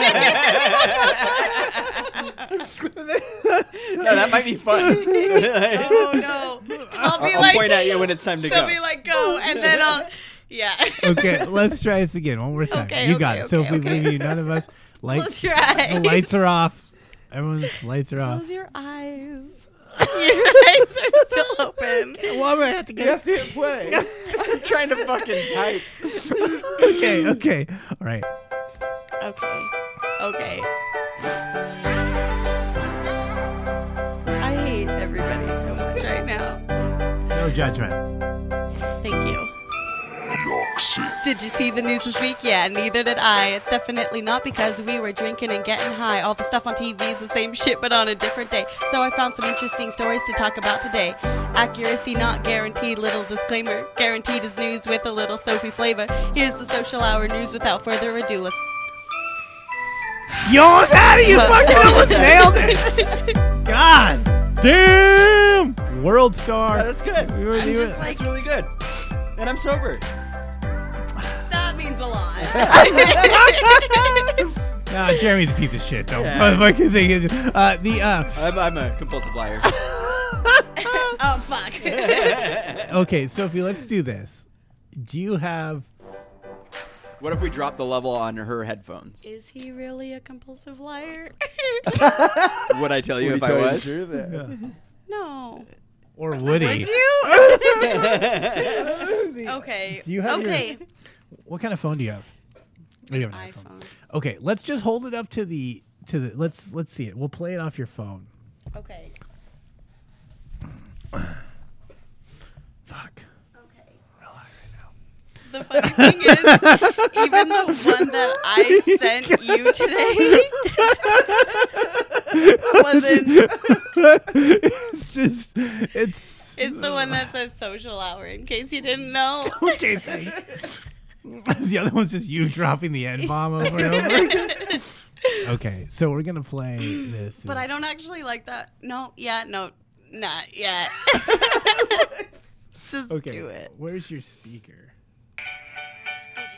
No, that might be fun. Oh no. I'll be I'll like. point at you when it's time to They'll go. be like, go, and then I'll. Yeah. Okay, let's try this again. One more time. Okay, You got okay, it. So if we okay. leave you, none of us. Close your eyes. The lights are off. Everyone's lights are off. Close your eyes. Your eyes are still open. Well, I'm gonna have to Yes, hit play. I'm trying to fucking type. Okay. All right. Okay. I hate everybody so much right now. No judgment. Thank you. Did you see the news this week? Yeah, neither did I. It's definitely not because we were drinking and getting high. All the stuff on TV is the same shit, but on a different day. So I found some interesting stories to talk about today. Accuracy not guaranteed, little disclaimer. Guaranteed is news with a little Sophie flavor. Here's the Social Hour news without further ado. Let's... You almost had it! You fucking almost nailed it! God damn! World star. Yeah, that's good. just like- That's really good. And I'm sober. That means a lot. Nah, Jeremy's a piece of shit. Don't Yeah. fucking think it. I'm a compulsive liar. Oh, fuck. Okay, Sophie, let's do this. Do you have... What if we drop the level on her headphones? Is he really a compulsive liar? Would I tell you if I was? No. Or would he? Would you? Okay. Do you have okay. What kind of phone do you have? Oh, you have an iPhone. Okay, let's just hold it up to the let's see it. We'll play it off your phone. Okay. Fuck. Okay. Real high right now. The funny thing is, even the one that I sent you today it's the one that says social hour, in case you didn't know. Okay, thanks. The other one's just you dropping the N-bomb over and over. Okay, so we're gonna play this. But I don't actually like that. No, not yet. Just Okay, do it. where's your speaker? Did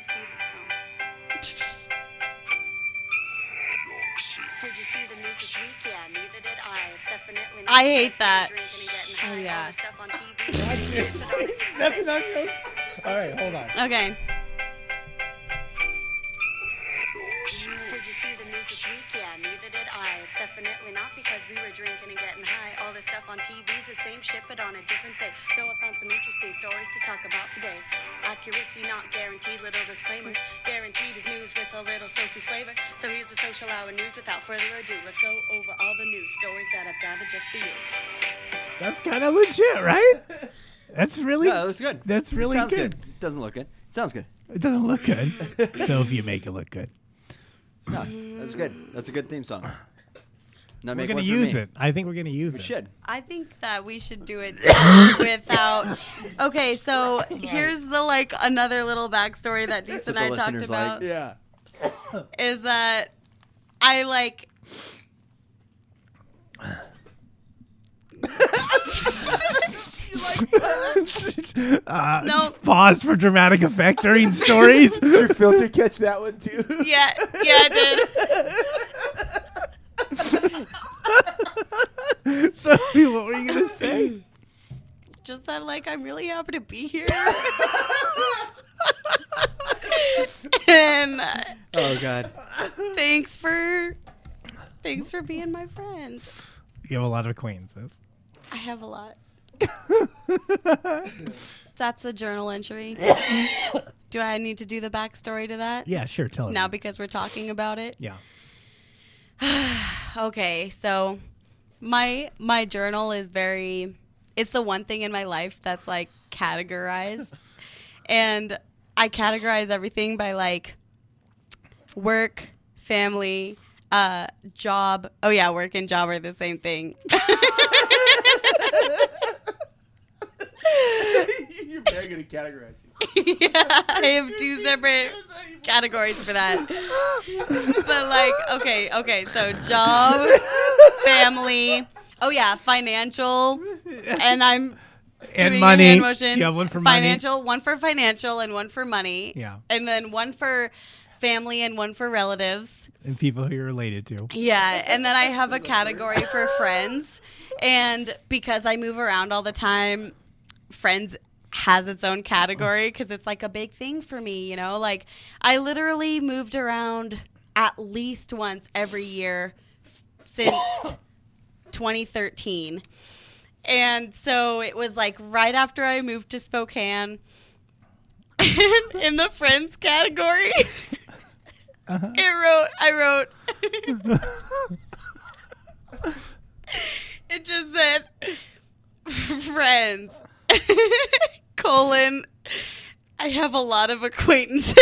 you see the news this week? Yeah, neither did I. It's definitely not. I hate that. Oh yeah. All right, hold on. Okay. Did you see the news this week? Yeah, neither did I. It's definitely not because we were drinking and getting high. All this stuff on TV's the same shit, but on a different day. So I found some interesting stories to talk about today. Accuracy not guaranteed, little disclaimer. Guaranteed is news with a little Sophie flavor. So here's the Social Hour news without further ado. Let's go over all the news stories that I've gathered just for you. That's kind of legit, right? That's really. No, that looks good. That's really Sounds good. It doesn't look good. It sounds good. It doesn't look good. So if you make it look good. No, that's good. That's a good theme song. Now We're make going to one for use me. it. I think we're going to use We it. should. I think that we should do it without. Okay, so here's the another little backstory that Dees That's and what I the talked listeners about. like. Yeah. Is that I like. No. Pause for dramatic effect during stories. Did your filter catch that one too? Yeah, I did. Sophie, what were you gonna say? Just that, like, I'm really happy to be here. And oh God, thanks for being my friend. You have a lot of acquaintances. I have a lot. That's a journal entry. Do I need to do the backstory to that? Yeah, sure. Tell us. Now because we're talking about it? Yeah. Okay, so my journal is it's the one thing in my life that's like categorized. And I categorize everything by like work, family, job. Oh yeah, work and job are the same thing. You're very good at categorizing. Yeah, I have 2 separate categories for that. But like, okay, so job, family, oh yeah, financial, and I'm and doing money. a hand motion. You have one for financial, money. one for financial, and one for money. Yeah, and then one for family and one for relatives. And people who you're related to. Yeah, and then I have a category for friends, and because I move around all the time, friends has its own category because it's like a big thing for me, you know? Like, I literally moved around at least once every year since 2013. And so it was like right after I moved to Spokane, and in the friends category, I wrote, it just said, friends. I have a lot of acquaintances.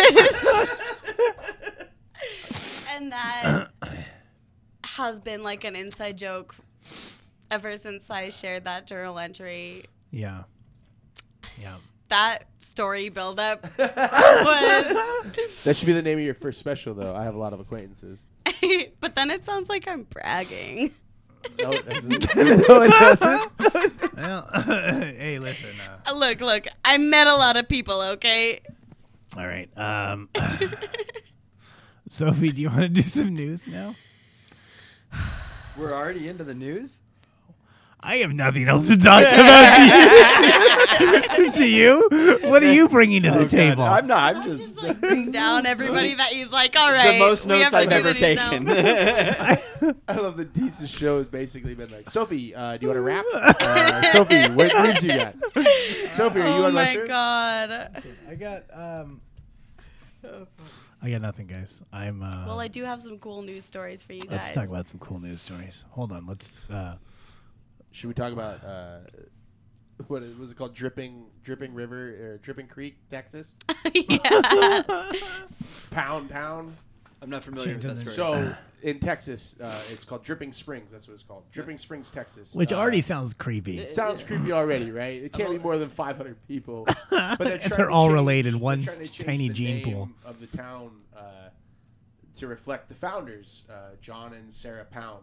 And that has been like an inside joke ever since I shared that journal entry. Yeah. Yeah. That story buildup was... That should be the name of your first special, though. I have a lot of acquaintances. But then it sounds like I'm bragging. No, it doesn't. No, it doesn't. Well, hey, listen. Look. I met a lot of people, okay? All right. Sophie, do you want to do some news now? We're already into the news? I have nothing else to talk about to you. What are you bringing to the table? I'm not. I'm just like bring down everybody that he's like, all right. The most notes I've ever taken. I love the Deese's show has basically been like, Sophie, do you want to rap? Sophie, what news you got? Sophie, are you on my shirt? Oh my God. I got nothing, guys. Well, I do have some cool news stories for you guys. Let's talk about some cool news stories. Hold on. Let's. Should we talk about what was it called? Dripping River or Dripping Creek, Texas? Yeah. Pound Town. I'm not familiar with that story. So in Texas, it's called Dripping Springs. That's what it's called. Dripping Springs, Texas. Which already sounds creepy. It sounds creepy already, right? It can't be more than 500 people. But they're all related. One tiny gene pool of the town to reflect the founders, John and Sarah Pound.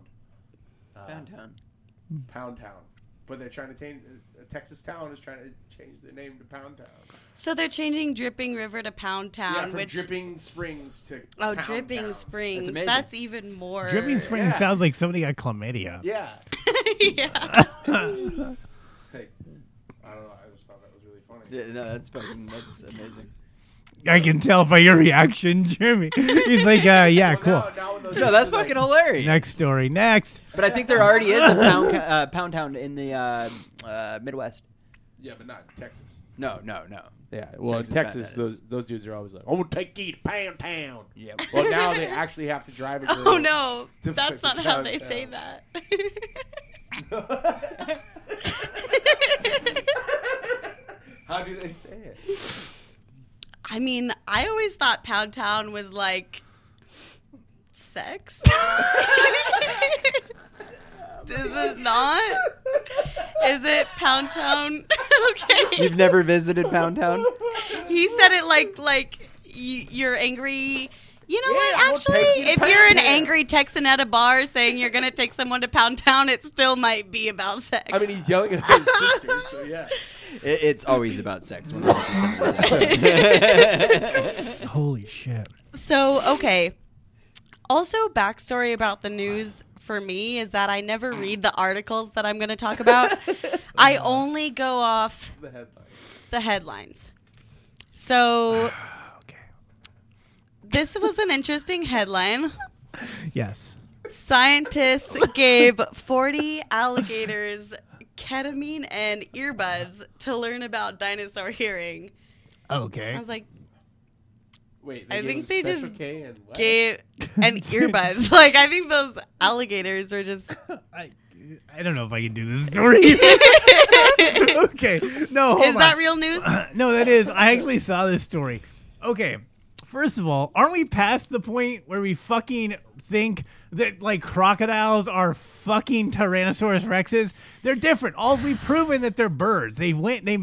Pound Town. But they're trying to change. Texas Town is trying to change their name to Pound Town. So they're changing Dripping River to Pound Town. Yeah, from Dripping Springs to Pound Dripping Town. Springs. That's even more. Dripping Springs sounds like somebody got chlamydia. Yeah. Yeah. It's like, I don't know. I just thought that was really funny. Yeah, no, that's amazing. I can tell by your reaction, Jeremy. He's like, yeah, cool. No, that's fucking hilarious. Next story. Next. But I think there already is a Pound Town in the Midwest. Yeah, but not in Texas. No. Yeah, well, in Texas, those dudes are always like, "I'm gonna take you to Pound Town." Yep. Well, now they actually have to drive a girl. Oh no, that's not how they say that. How do they say it? I mean, I always thought Pound Town was like sex. Is it not? Is it Pound Town? Okay. You've never visited Pound Town? He said it like you're angry You know what? Actually, if you're an angry Texan at a bar saying you're going to take someone to Pound Town, it still might be about sex. I mean, he's yelling at his sister, so yeah. It's always about sex. 100%. Holy shit. So, okay. Also, backstory about the news for me is that I never read the articles that I'm going to talk about. I only go off the headlines. So, this was an interesting headline. Yes. Scientists gave 40 alligators ketamine and earbuds to learn about dinosaur hearing. Okay. I was like, wait, I think they Special just K and what? gave and earbuds. Like, I think those alligators were just. I don't know if I can do this story. Okay. No, hold Is on. that real news? No, that is. I actually saw this story. Okay. First of all, aren't we past the point where we fucking think that like crocodiles are fucking Tyrannosaurus Rexes? They're different. All we've proven that they're birds. They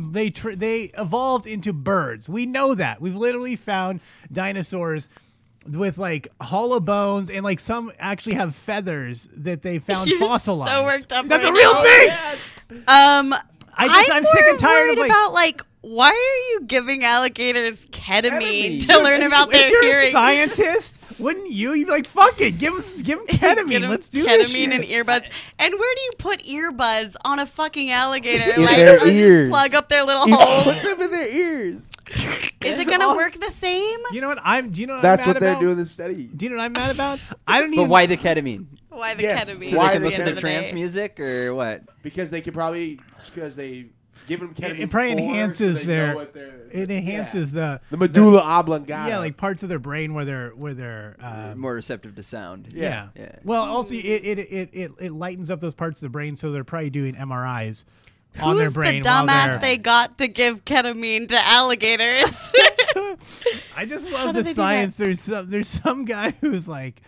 evolved into birds. We know that. We've literally found dinosaurs with like hollow bones and like some actually have feathers that they found You're fossilized. so worked up. That's right a real now. thing. I'm sick and tired worried of like about like why are you giving alligators ketamine to learn about if their you're hearing? a scientist, wouldn't you? You'd be like, fuck it, give them ketamine. Get 'em Let's do this ketamine shit. and earbuds. And where do you put earbuds on a fucking alligator? In Like, their just ears. plug up their little You holes. put them in their ears. Is it gonna work the same? You know what? Do you know what That's I'm mad what they're about? doing in the study. Do you know what I'm mad about? I don't But even. why the ketamine? Why the Yes. ketamine? So Why they can the listen to ketamine? trance music or what? Because they could probably because they give them ketamine. It probably before, enhances so they their. know what they're- It enhances the medulla oblongata. Yeah, like parts of their brain where they're more receptive to sound. Yeah. Well, also it lightens up those parts of the brain, so they're probably doing MRIs on their Who's brain the while dumbass they're. they got to give ketamine to alligators? I just How love do the they do science. There's some guy who's like,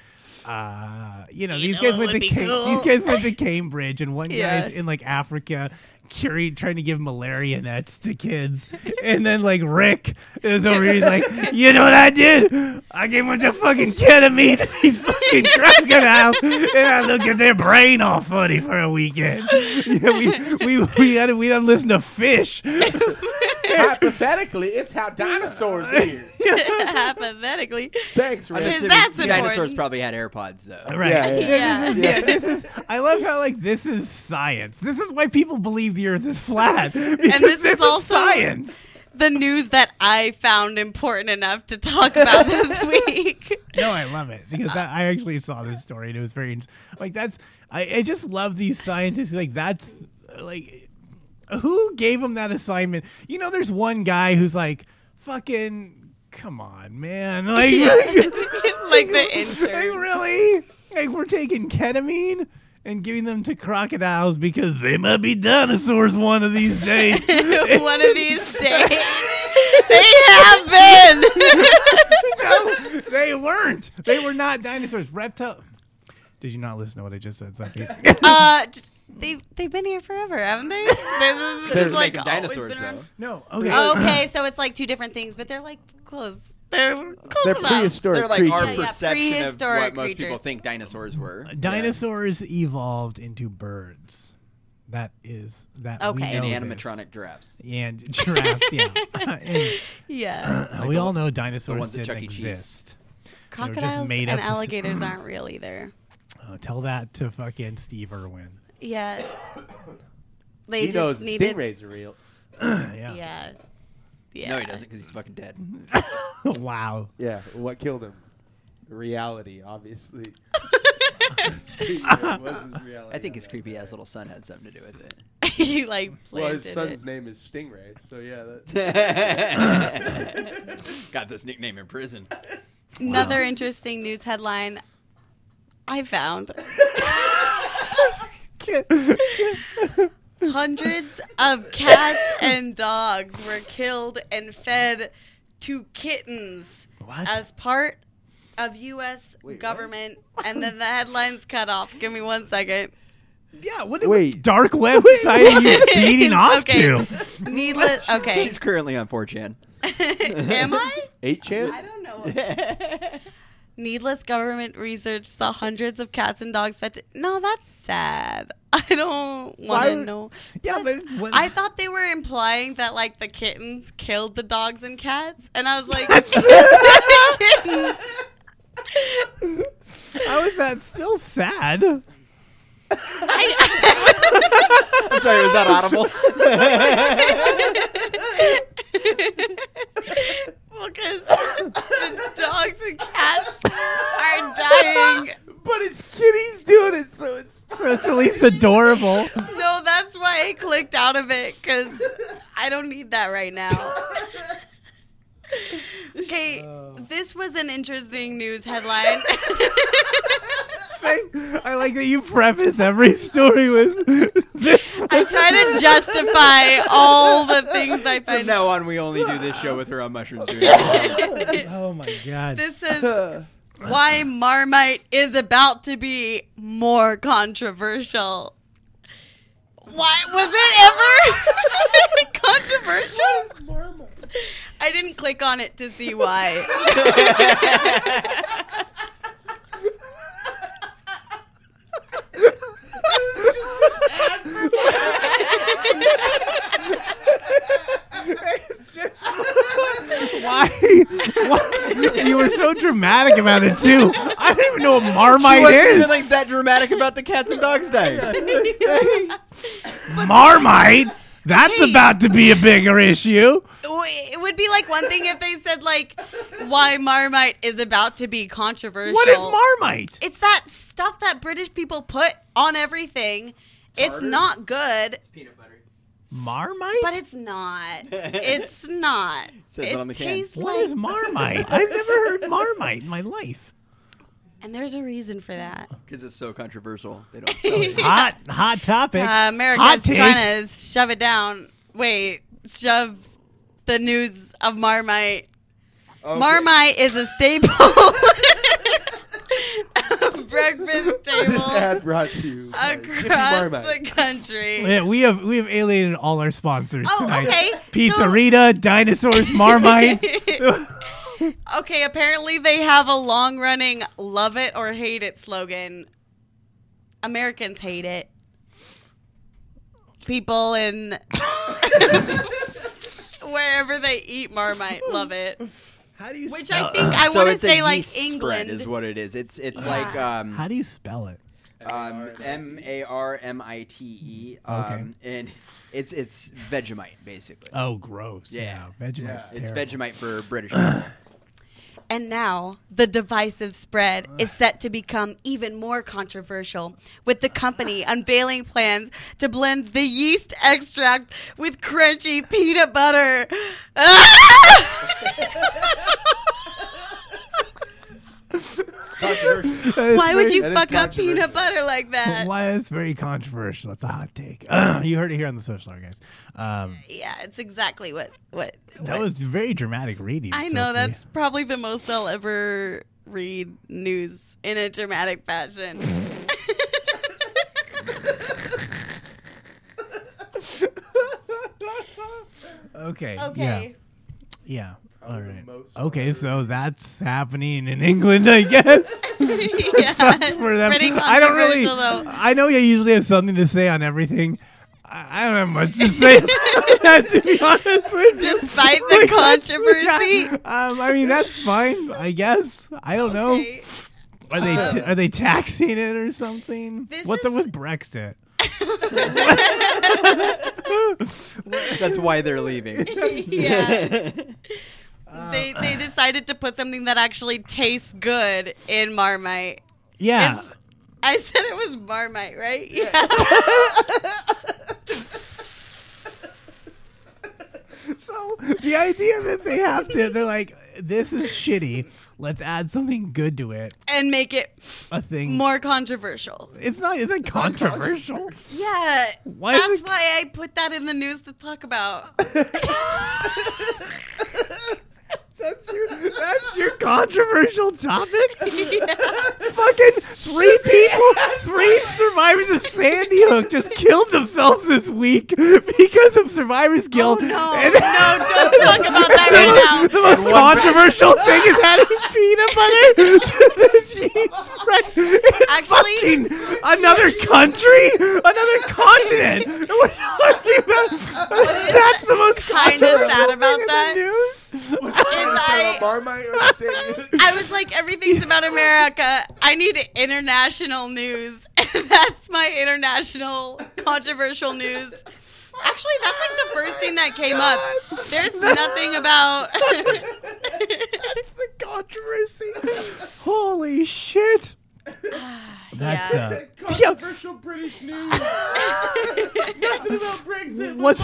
these guys went to these guys went to Cambridge, and one Yeah. guy's in like Africa, trying to give malaria nets to kids, and then like Rick is over here, he's like, you know what I did? I gave a bunch of fucking ketamine to these fucking crocodiles, and I look at their brain all funny for a weekend. Yeah, we had to listen to Fish. Hypothetically, it's how dinosaurs hear. Hypothetically. Thanks, I'm Rick. assuming That's dinosaurs important. probably had AirPods though. Right. Yeah. This is. I love how like this is science. This is why people believe the Earth is flat. Because this is also science. The news that I found important enough to talk about this week. No, I love it because I actually saw this story and it was very like I just love these scientists. Like that's like who gave them that assignment? You know, there's one guy who's like fucking. Come on, man! Like, Like the intern. Like, really? Like we're taking ketamine and giving them to crocodiles because they might be dinosaurs one of these days. One of these days. They have been. No, they weren't. They were not dinosaurs. Reptile. Did you not listen to what I just said, Sophie? They've been here forever, haven't they? They're like making dinosaurs though. No. Okay. Okay, so it's like two different things, but they're like close. They're close They're enough. prehistoric They're like creatures. our Yeah, yeah, perception of prehistoric what most people creatures. think dinosaurs were. Dinosaurs evolved into birds. That is that. Okay. We And know animatronic giraffes. this. And giraffes. Yeah. And, Yeah. we the all one- know the dinosaurs ones at didn't Chuck E. Cheese. exist. Crocodiles made and up to s- alligators aren't real either. Tell that to fucking Steve Irwin. Yeah. They He just knows needed. stingrays are real. Yeah. Yeah. Yeah. No, he doesn't because he's fucking dead. Wow. Yeah, what killed him? Reality, obviously. It was his reality. I think his creepy ass little son had something to do with it. He like Well, his planted son's it. name is Stingray, so yeah. That's Got this nickname in prison. Another interesting news headline I found. Hundreds of cats and dogs were killed and fed to kittens as part of U.S. government. And then the headline's cut off. Give me 1 second. Yeah. What dark web site are you beating off to? Needless. Okay. She's currently on 4chan. Am I? 8chan? I don't know. Needless government research saw hundreds of cats and dogs fed to... No, that's sad. I don't want to know. Yeah, but I thought they were implying that, like, the kittens killed the dogs and cats. And I was like... kittens. How is that still sad? I'm sorry, was that audible? Well, because the dogs and cats are dying. But it's kitties doing it, so it's at least adorable. No, that's why I clicked out of it, because I don't need that right now. Okay, this was an interesting news headline. I like that you preface every story with this. I try to justify all the things I find. From now on, we only do this show with her on mushrooms doing it. Oh my god. This is why Marmite is about to be more controversial. Why was it ever controversial? I didn't click on it to see why. Why? You were so dramatic about it too. I don't even know what Marmite She wasn't is. even like that dramatic about the cats and dogs dying. Marmite? That's about to be a bigger issue. It would be like one thing if they said, like, why Marmite is about to be controversial. What is Marmite? It's that stuff that British people put on everything. It's not good. It's peanut butter. Marmite? But it's not. It's not. Says it on the can. tastes What like is Marmite? I've never heard Marmite in my life. And there's a reason for that. Because it's so controversial. They don't sell it. Hot topic. Hot America's take. trying to shove it down. Shove the news of Marmite. Okay. Marmite is a staple of breakfast This tables ad brought to you by Jiffy across Marmite. the country. Yeah, we have alienated all our sponsors Oh, tonight. okay. Pizzerita, Dinosaurs, Marmite. Okay, apparently they have a long-running love it or hate it slogan. Americans hate it. People in wherever they eat Marmite love it. How do you Which spell I think I So want to it's a say like yeast England. spread is what it is. It's like How do you spell it? Marmite. Okay. And it's Vegemite basically. Oh, gross. Yeah. Vegemite's It's terrible. Vegemite for British people. And now, the divisive spread is set to become even more controversial, with the company unveiling plans to blend the yeast extract with crunchy peanut butter. It's controversial. Why would you That is fuck up controversial. peanut butter like that? Why it's very controversial. It's a hot take. You heard it here on the Social Hour, guys. Yeah, it's exactly what That was very dramatic reading. I know. Sophie. That's probably the most I'll ever read news in a dramatic fashion. Okay. Okay. Yeah. All right. Okay, so that's happening in England, I guess. Yeah, Sucks for them. pretty I don't really. controversial, though. I know you usually have something to say on everything. I don't have much to say on that, to be honest with you. Despite the controversy. Yeah. I mean, that's fine, I guess. I don't know. Are they taxing it or something? What's up with Brexit? That's why they're leaving. Yeah. They decided to put something that actually tastes good in Marmite. Yeah. I said it was Marmite, right? Yeah. So the idea that they're like, this is shitty. Let's add something good to it. And make it a thing more controversial. Is it controversial? Yeah. Why is that's it- why I put that in the news to talk about. That's your controversial topic? Yeah. Fucking three survivors of Sandy Hook just killed themselves this week because of survivor's guilt. Oh, no. No, don't talk about that right now. The most controversial thing is adding peanut butter to this yeast spread. It's Actually, fucking another country, another continent. And we're talking about that's the most kind of controversial sad about thing in that. the news. I was like, everything's about America. I need international news. And that's my international controversial news. Actually, that's like the first thing that came up. There's nothing about... That's the controversy. Holy shit. That's controversial British news. Nothing about Brexit. What's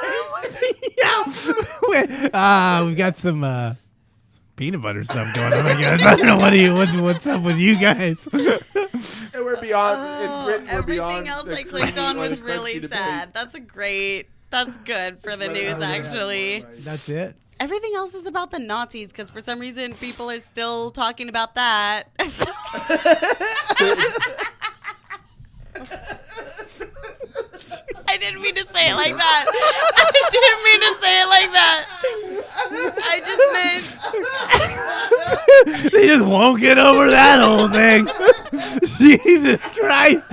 yeah? We've got some peanut butter stuff going on. I guess I don't know what's up with you guys. And we're beyond. In Britain, we're Everything beyond else the I clicked on crunchy was or really crunchy sad. That's good for the news, actually. That's it. Everything else is about the Nazis because for some reason people are still talking about that. I didn't mean to say it like that. I didn't mean to say it like that. I just meant... They just won't get over that whole thing. Jesus Christ.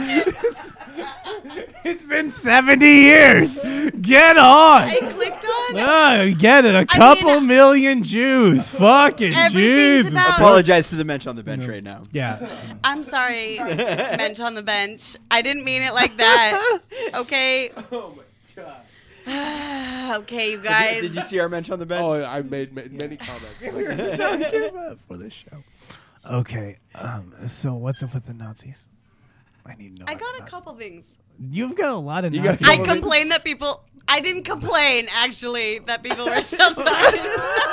It's been 70 years. Get on. I clicked on... Get it. A couple million Jews. Fucking Everything's Jews. about- Apologize to the bench on the bench right now. Yeah. I'm sorry, bench on the bench. I didn't mean it like that. Okay? Oh my god. Okay, you guys. Did you see our bench on the bench? Oh, I made many comments. For this show. Okay. So what's up with the Nazis? I need to know. I got a couple things. You've got a lot of You got Nazis. I complained that people... I didn't complain, actually, that people were still talking.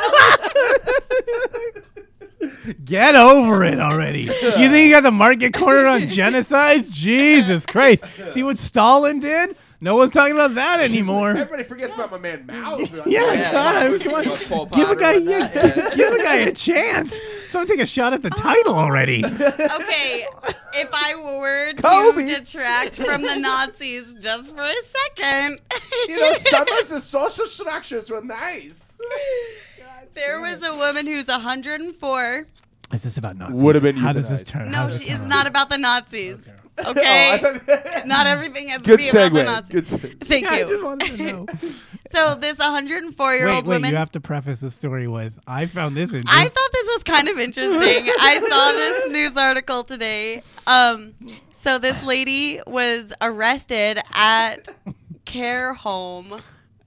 Get over it already. You think you got the market cornered on genocides? Jesus Christ. See what Stalin did? No one's talking about that anymore. Everybody forgets about my man Mao. Yeah, God, come on. Give a guy a chance. Someone take a shot at the title already. Okay, if I were to Kobe. detract from the Nazis just for a second. You know, some of the social structures were nice. There was a woman who's 104. Is this about Nazis? Would have been How does euthanized. this turn? No, How does it it's turn not around? about the Nazis. Oh, Okay? I thought- Not everything has to Good be about the segue. Nazis. Good segue. Thank Yeah, I you. just wanted to know. So this 104-year-old Wait, woman... you have to preface the story with, I found this interesting. I thought this was kind of interesting. I saw this news article today. So this lady was arrested at care home.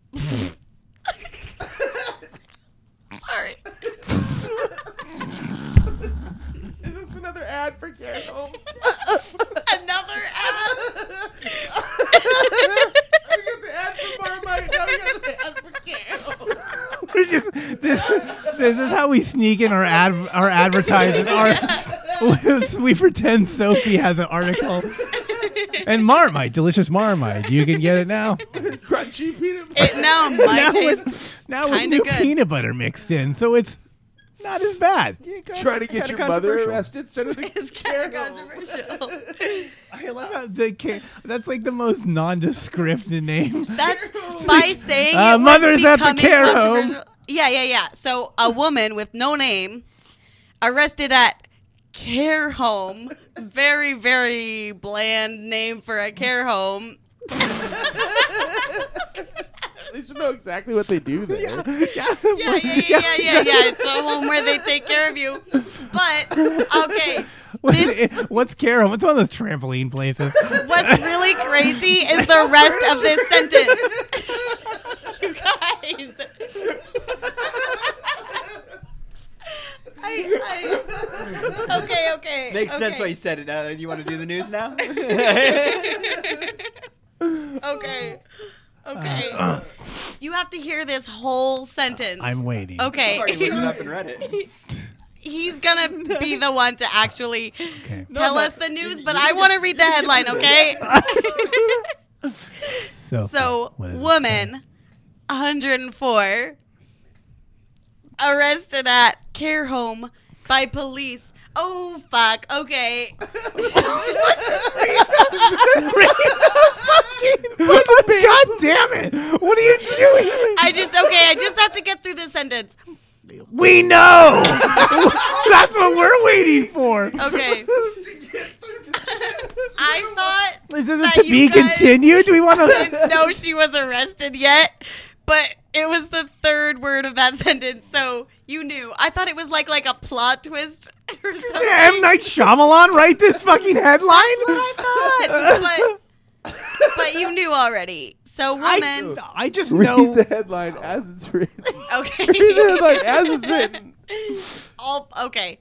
Sorry. Is this another ad for Care Home? Another ad? I got the ad for Marmite. Now we got the ad for Care Home. We're just, this is how we sneak in our advertising. We pretend Sophie has an article. And Marmite, delicious Marmite. You can get it now. Crunchy peanut butter. It now might taste Now with kinda new good. peanut butter mixed in, so it's not as bad. Trying to get your mother arrested instead of the It's kind of controversial. I love how that's like the most nondescript name. That's by saying it was mother's at the becoming care home. controversial. Yeah. So a woman with no name arrested at care home. Very, very bland name for a care home. At least you know exactly what they do there. Yeah. It's a home where they take care of you. But okay. What's care home? What's one of those trampoline places? What's really crazy is the rest of this sentence. You guys. Okay. Makes sense why you said it. Now, you want to do the news now? Okay. You have to hear this whole sentence. I'm waiting. Okay. I've already looked it up and read it. He's gonna be the one to actually tell us the news, but I want to read the headline, okay? So woman, 104, arrested at care home by police Oh, fuck. Okay. God damn it! What are you doing? I just have to get through this sentence. We know! That's what we're waiting for. Okay. I thought. Is this that to you be guys continued? Do we want to didn't know she was arrested yet, but it was the third word of that sentence, so you knew. I thought it was like a plot twist or something. M. Night Shyamalan write this fucking headline? That's what I thought. But you knew already. So, woman. I just Read know. the headline as it's written. Okay. Read the headline as it's written. Okay.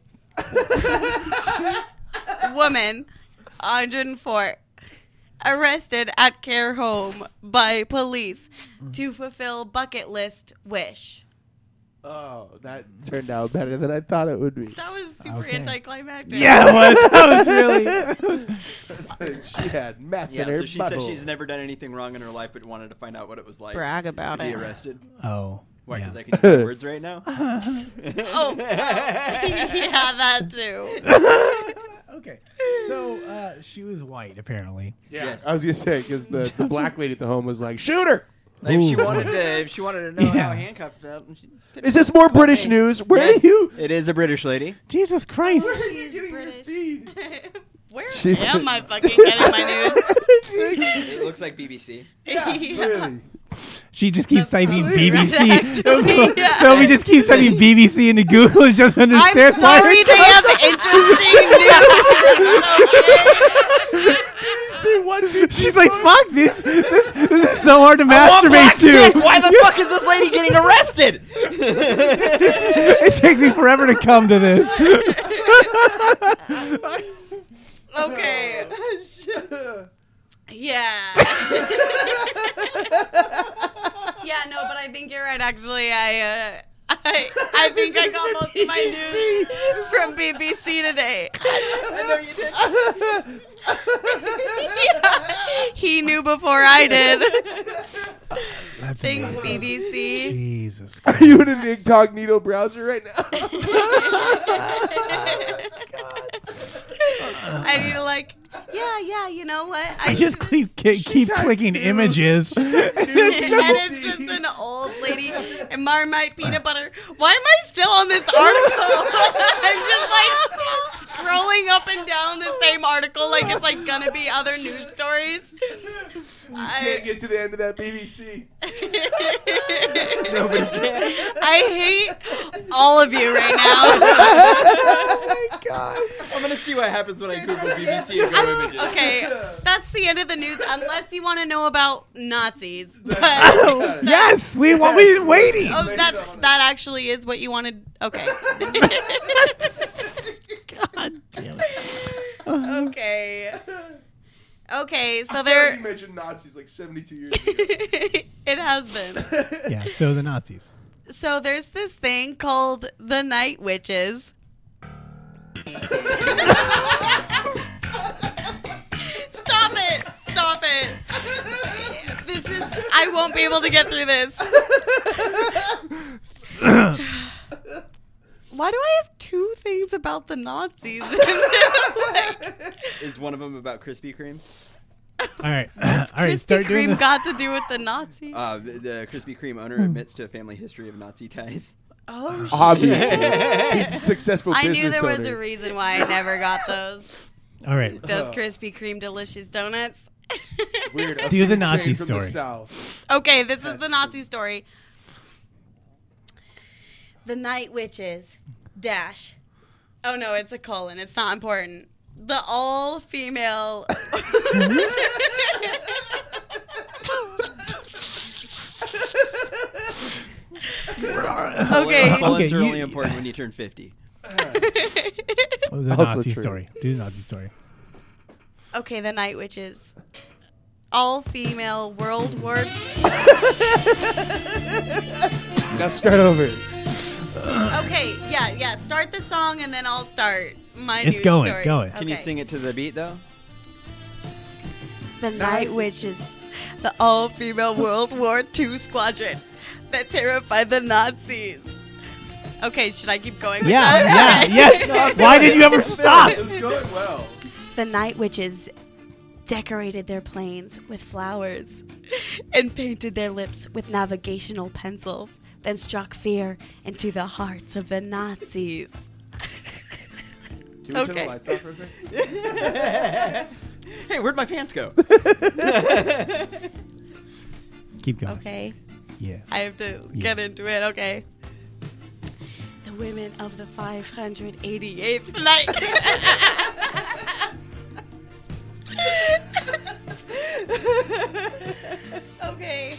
Woman, 104, arrested at care home by police to fulfill bucket list wish. Oh, that turned out better than I thought it would be. That was super anticlimactic. Yeah, it was. That was really. She had meth Yeah, in her so she said butthole. she's never done anything wrong in her life, but wanted to find out what it was like. Brag about to be it. arrested. Oh. Why? yeah. Because I can use the words right now. Oh, yeah, that too. Okay. So she was white, apparently. Yeah, Yes. I was gonna say because the black lady at the home was like, "Shoot her!" Like, if she Ooh. wanted to know Yeah. how handcuffed felt, she could've Is this more called British me. news? Where Yes, are you? It is a British lady. Jesus Christ. Where are you getting your British. feed? Where She's- am I fucking getting my news? It looks like BBC. Yeah, really. She just keeps typing Actually, BBC. yeah. So we just keep typing BBC into Google and just I'm understand why sorry it's they have interesting news. See, 1, 2, 3, She's like, 4. fuck this. This is so hard to I want masturbate black dick! to. Why the fuck is this lady getting arrested? It takes me forever to come to this. Okay. Yeah. Yeah, no, but I think you're right. Actually, I think I got most of my news from BBC today. I know you did. Yeah, he knew before I did. That's Thanks, amazing. BBC. Jesus Are Christ. you in an incognito browser right now? I need to yeah, you know what? I just keep clicking images. And it's just an old lady and Marmite peanut butter. Why am I still on this article? I'm just like scrolling up and down the same article like it's like gonna be other news stories. Can't get to the end of that BBC. Nobody can. I hate all of you right now. Oh my God. I'm gonna see what happens when I Google BBC and go images. Okay, that's the end of the news unless you want to know about Nazis. But Yes, we're waiting. oh, that actually is what you wanted. Okay. God damn it. Okay. Okay, so I there. you mentioned Nazis like 72 years ago. It has been. Yeah, so the Nazis. So there's this thing called the Night Witches. Stop it! Stop it! This is. I won't be able to get through this. Why do I have two things about the Nazis? Is one of them about Krispy Kremes? All right. All right, Krispy start doing Kreme the... got to do with the Nazis. The Krispy Kreme owner admits to a family history of Nazi ties. Oh, shit. Obviously. He's a successful I business knew there was owner. a reason why I never got those. All right. Those Krispy Kreme delicious donuts. Weird. A Do the food Nazi chain from the story. South. Okay, this is the Nazi story. The Night Witches dash. Oh no, it's a colon. It's not important. The all-female. Okay. Colons Okay, are you- only important when you turn 50. Oh, the Also Nazi true. story. Do the Nazi story. Okay, the Night Witches. All-female World War. Now start over. Okay, yeah. Start the song and then I'll start my It's news going, story. going. Can you Okay. sing it to the beat, though? The Night Witches, the all-female World War II squadron that terrified the Nazis. Okay, should I keep going with Yeah, that? yeah, yes. Why did you ever stop? It's going well. The night witches decorated their planes with flowers and painted their lips with navigational pencils, then struck fear into the hearts of the Nazis. Can we turn the lights off for a second? Hey, where'd my pants go? Keep going. Okay. Yeah. I have to get into it. Okay. The women of the 588th night. Okay.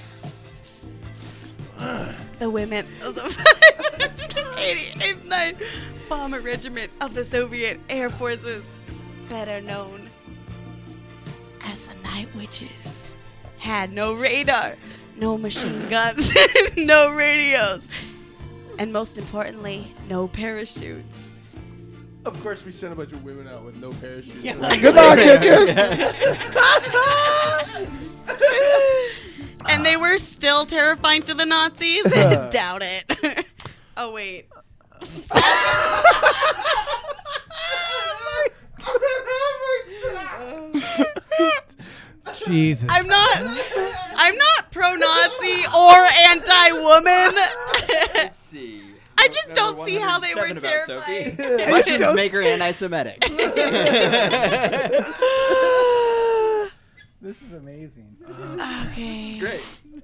The women of the 588th Night Bomber Regiment of the Soviet Air Forces, better known as the Night Witches, had no radar, no machine guns, no radios, and most importantly, no parachutes. Of course, we sent a bunch of women out with no parachutes. Yeah. Good luck, bitches! And they were still terrifying to the Nazis? Doubt it. Oh, wait. Jesus. I'm not pro-Nazi or anti-woman. Let's see. I just don't see how they were 107 about terrifying. Sophie. Mushrooms make her anti-Semitic. This is amazing. Okay. This is great.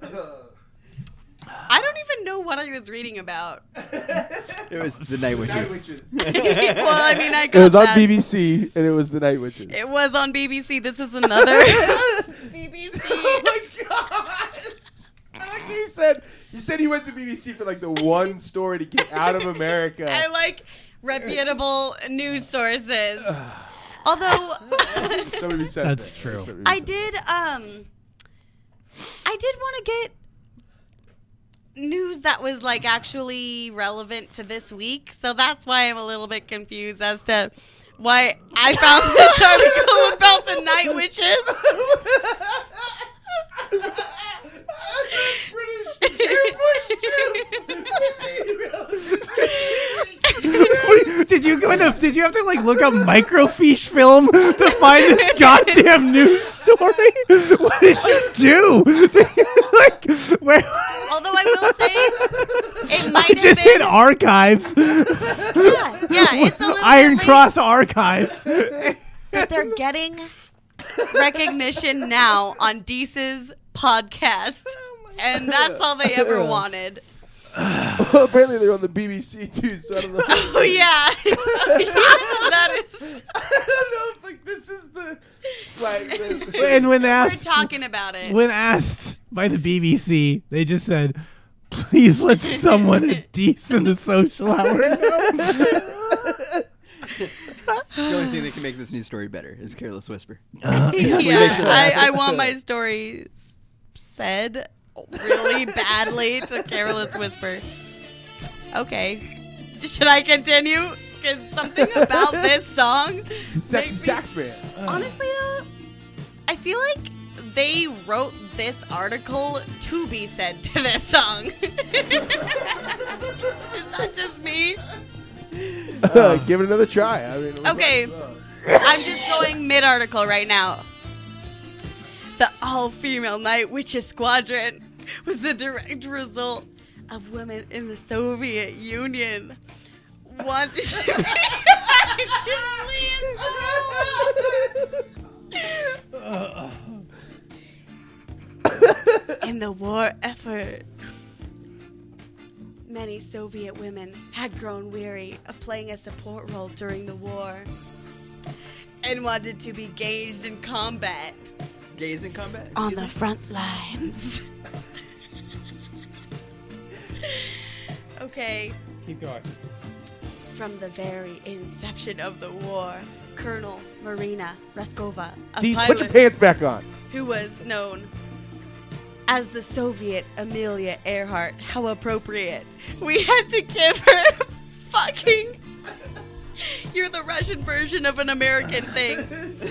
I don't even know what I was reading about. It was the Night Witches. Well, I mean, I It got was on that. BBC, and it was the Night Witches. It was on BBC. This is another BBC. Oh my god! Like you said he went to BBC for like the one story to get out of America. I like reputable news sources. Although Somebody said That's that. true. Somebody I said did want to get news that was like actually relevant to this week, so that's why I'm a little bit confused as to why I found this article about the Night Witches. Did you have to like look up microfiche film to find this goddamn news story? What did you do? Like, where? Although I will say, it might I have just been hit archives. yeah, it's a little Iron bit Cross archives. but they're getting recognition now on Deese's podcast, and that's all they ever wanted. Well, apparently they're on the BBC too, so I don't know. Oh yeah, that is. I don't know if like this is the like. And when We're asked, talking about it. when asked by the BBC, they just said, "Please let someone at Decent the Social Hour know." The only thing that can make this news story better is Careless Whisper. I want my story said really badly to Careless Whisper. Okay. Should I continue? Because something about this song. Sexy sax man. Honestly, though, I feel like they wrote this article to be said to this song. Is that just me? Give it another try. I mean, Okay. I'm just going mid-article right now. The all-female Night Witches Squadron was the direct result of women in the Soviet Union wanted to be actively involved in the war effort. Many Soviet women had grown weary of playing a support role during the war and wanted to be engaged in combat. Gays in combat? On the front lines. Okay. Keep going. From the very inception of the war, Colonel Marina Raskova, a These, pilot put your pants back on. who was known as the Soviet Amelia Earhart, how appropriate. We had to give her fucking... You're the Russian version of an American thing.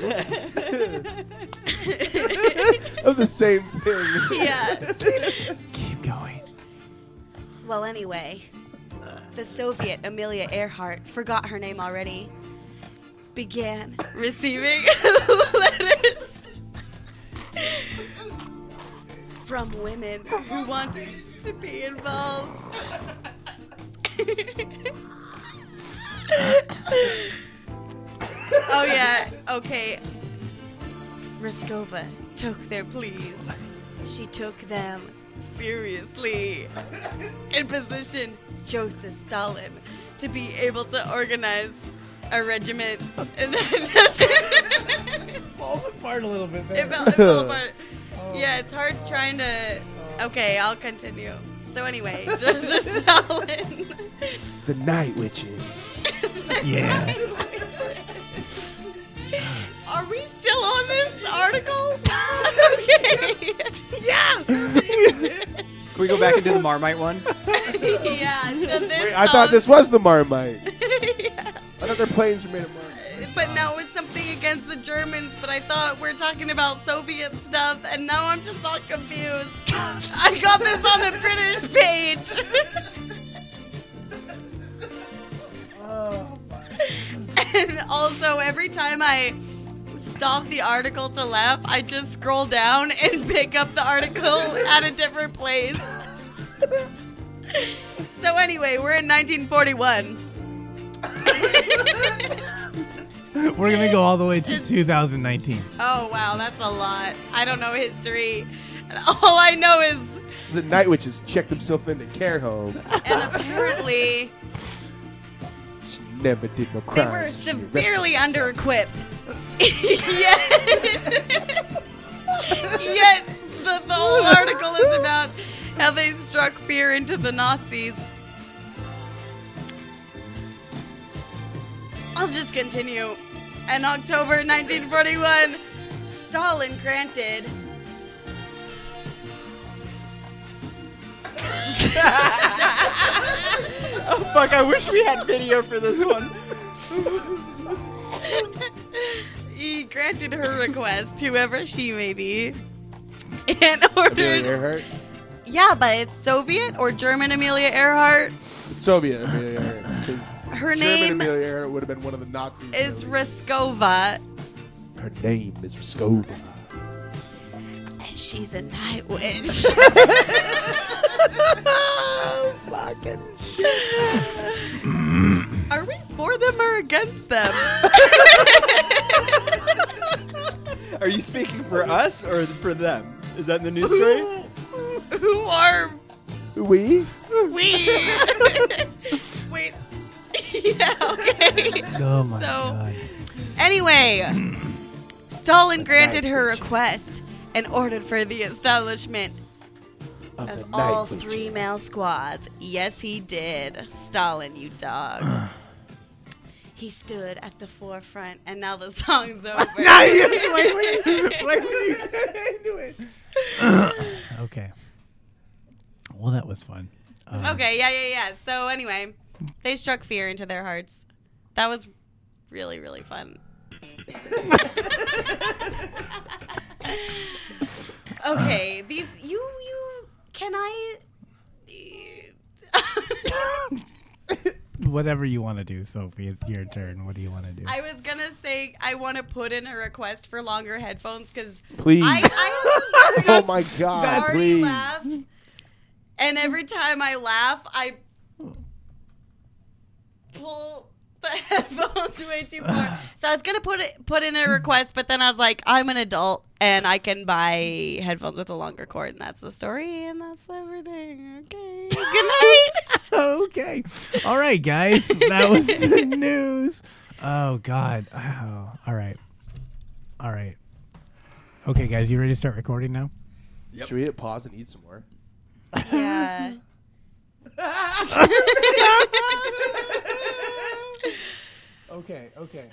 Of the same thing. Yeah. Keep going. Well, anyway, the Soviet Amelia Earhart, forgot her name already, began receiving letters from women who wanted to be involved. Oh yeah, okay. Raskova took their pleas. She took them seriously and positioned Joseph Stalin to be able to organize a regiment. Falls apart a little bit there. It fell apart. Yeah, it's hard trying to... Okay, I'll continue. So anyway, Joseph Stalin. The Night Witches. Yeah. Are we still on this article? Okay. Yeah. Can we go back into the Marmite one? Yeah. So this Wait, I thought this was the Marmite. Yeah. I thought their planes were made of Marmite. But no, it's something against the Germans, but I thought we're talking about Soviet stuff, and now I'm just all confused. I got this on the British page. And also, every time I stop the article to laugh, I just scroll down and pick up the article at a different place. So anyway, we're in 1941. We're going to go all the way to 2019. Oh, wow, that's a lot. I don't know history. All I know is... The Night Witches checked themselves into care home. And apparently... She never did no They crimes. were She arrested severely herself. under-equipped. Yet the whole article is about how they struck fear into the Nazis. I'll just continue. In October 1941, Stalin granted... Oh fuck, I wish we had video for this one. He granted her request, whoever she may be, and ordered... Amelia Earhart? Yeah, but it's Soviet or German Amelia Earhart. Soviet Amelia Earhart. 'Cause Her German name Amelia Earhart would have been one of the Nazis. is Raskova, Her name is Raskova. and she's a night witch. Fucking Are we for them or against them? Are you speaking for us or for them? Is that in the news story? Who are we? We. Wait. Yeah, okay. Oh my So, god. anyway, Stalin granted her request and ordered for the establishment of all 3 male squads. Yes, he did. Stalin, you dog. He stood at the forefront, and now the song's over. Okay. Well, that was fun. Okay, yeah. So anyway, they struck fear into their hearts. That was really, really fun. Okay, these you can I Whatever you want to do, Sophie, it's your turn. What do you want to do? I was gonna say I want to put in a request for longer headphones because Please. I Oh my God, already please. laugh, and every time I laugh, I pull the headphones way too far. So I was gonna put in a request, but then I was like, I'm an adult and I can buy headphones with a longer cord, and that's the story, and that's everything. Okay, good night. Okay. All right, guys. That was the news. Oh, God. Oh, all right. All right. Okay, guys, you ready to start recording now? Yep. Should we hit pause and eat some more? Yeah. Okay.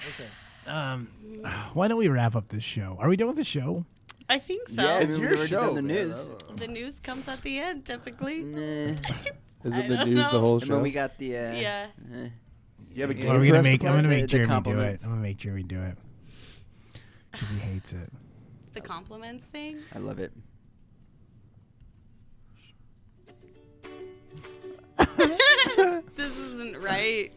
Why don't we wrap up this show? Are we done with the show? I think so. Yeah, it's we your already show. done the man. news. The news comes at the end, typically. Nah. Isn't I the don't news know. the whole And show? then we got the Yeah. You have a game Are we for gonna us to make? I'm play? gonna make The Jeremy do it. compliments. I'm gonna make Jeremy do it because he hates it. The compliments thing. I love it. This isn't right.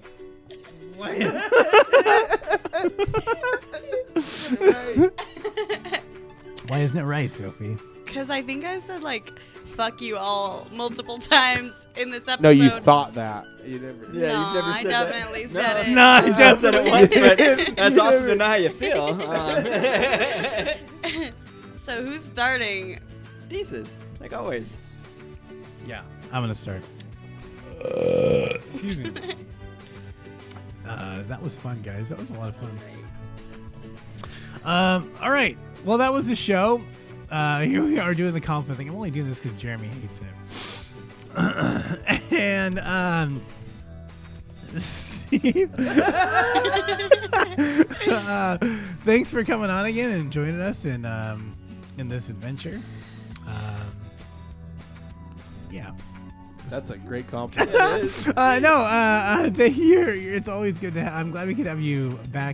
Why isn't it right, Sophie? Because I think I said, like, fuck you all multiple times in this episode. No, you thought that. You never. Yeah, No, you've never I said definitely that. said it. No, I That's what it definitely was, but didn't. that's awesome to know how you feel. So who's starting? Thesis, like always. Yeah, I'm gonna start. Excuse me. That was fun, guys. That was a lot of fun. All right. Well, that was the show. Here we are doing the compliment thing. I'm only doing this because Jeremy hates it. And Steve, thanks for coming on again and joining us in this adventure. Yeah. That's a great compliment. Thank you. It's always good to have. I'm glad we could have you back.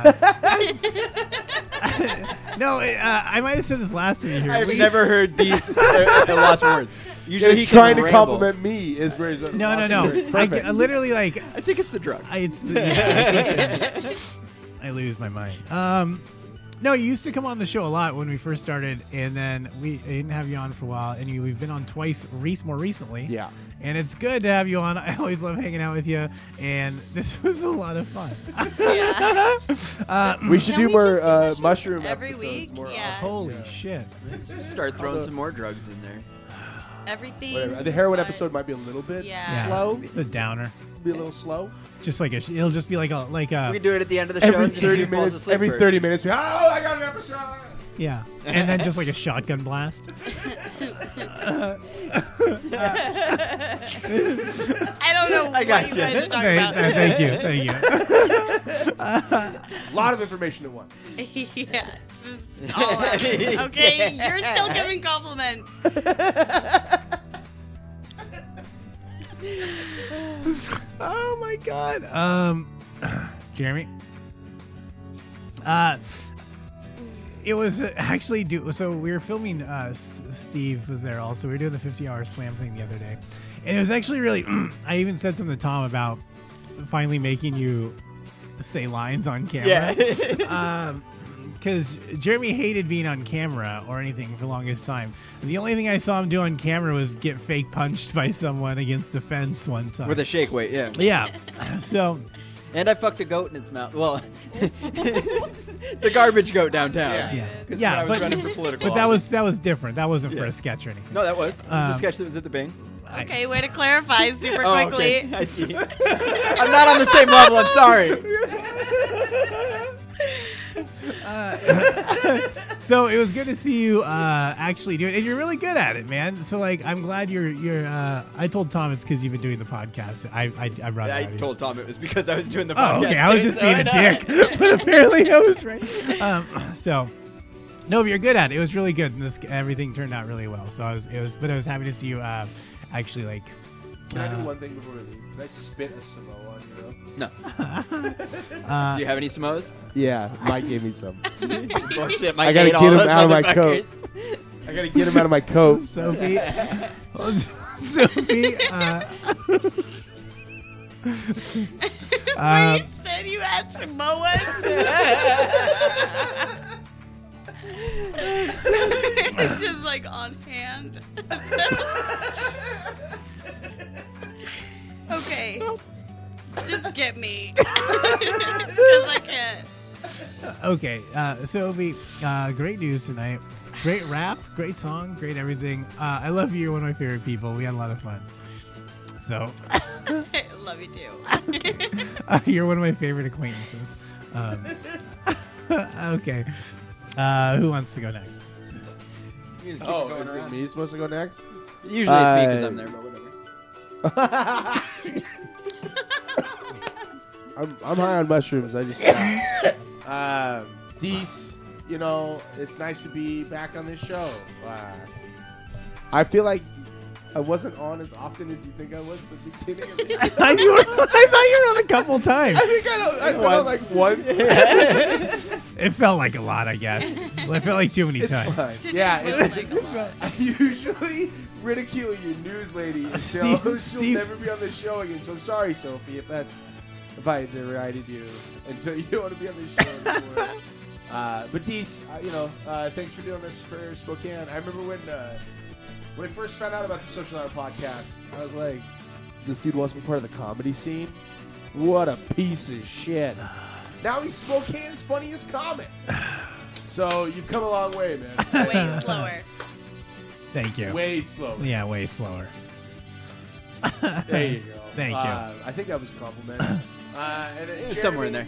I might have said this last time you here. I've never heard these last words. Usually He's trying to compliment me. Is where he's No. I literally like. I think it's the drugs. I lose my mind. No, you used to come on the show a lot when we first started, and then we didn't have you on for a while, and we've been on twice more recently. Yeah. And it's good to have you on. I always love hanging out with you, and this was a lot of fun. We should do we more just do mushroom every episodes. week? More Yeah. Holy shit. Just start throwing some more drugs in there. Everything. Whatever. The heroin but- episode might be a little bit Yeah. slow. The downer. Be a little slow. Just like it'll just be like a We can do it at the end of the show. Every and just see 30 who falls minutes. asleep Every first. 30 minutes. Oh, I got an episode. yeah, and then just like a shotgun blast. I don't know what I got you you. guys are talking about. Thank you. A lot of information at once. Yeah. Just all of it. Okay, you're still giving compliments. Oh my god. Jeremy. It was actually so we were filming. Steve was there also. We were doing the 50-hour slam thing the other day, and it was actually really. I even said something to Tom about finally making you say lines on camera. Yeah. Because Jeremy hated being on camera or anything for the longest time. The only thing I saw him do on camera was get fake punched by someone against the fence one time. With a shake weight, yeah. Yeah. So. And I fucked a goat in its mouth. Well, the garbage goat downtown. Yeah. 'Cause Yeah, I was but- running for political But that office. was different. That wasn't for Yeah. a sketch or anything. No, that was. It was a sketch that was at the Bing. Okay, way to clarify super Oh, quickly. okay. I see. I'm not on the same level. I'm sorry. So it was good to see you actually do it, and you're really good at it, man. So like, I'm glad you're. I told Tom it's because you've been doing the podcast. I brought it I out of you. told Tom it was because I was doing the Oh, podcast. okay. I was just so being a dick, but apparently I was right. So, no, but you're good at it. It was really good, and everything turned out really well. So I was happy to see you actually like. Can I do one thing before we leave? Can I spit a Samoa on you? No. Do you have any Samoas? Yeah, Mike gave me some. Bullshit, I Mike gotta ate get all him those out of my coat. motherfuckers. I gotta get him out of my coat. Sophie. Sophie. Where you said you had Samoas. Just like on hand. Okay. Just get me. Because I can't. Okay, Sophie, great news tonight. Great rap, great song, great everything. I love you. You're one of my favorite people. We had a lot of fun. So, I love you too. you're one of my favorite acquaintances. Okay, who wants to go next? Oh, is it me supposed to go next? Usually it's me because I'm there, but whatever. I'm high on mushrooms. I just Dees, you know, it's nice to be back on this show. I feel like I wasn't on as often as you think I was at the beginning of the show. I thought you were on a couple times. I think I went on like once. It felt like a lot, I guess. Well, it felt like too many It's times. fine. Today Yeah, feels like a lot. I usually ridicule your news lady until she'll never be on the show again. So I'm sorry, Sophie, if I derided you until you don't want to be on the show anymore. But Dees, thanks for doing this for Spokane. I remember when I first found out about the Social Hour podcast, I was like, this dude wants to be part of the comedy scene? What a piece of shit. Now he's Spokane's funniest comic. So you've come a long way, man. Way slower. Thank you. Way slower. Yeah, way slower. There you go. Thank you. I think that was a compliment. And It was somewhere in there.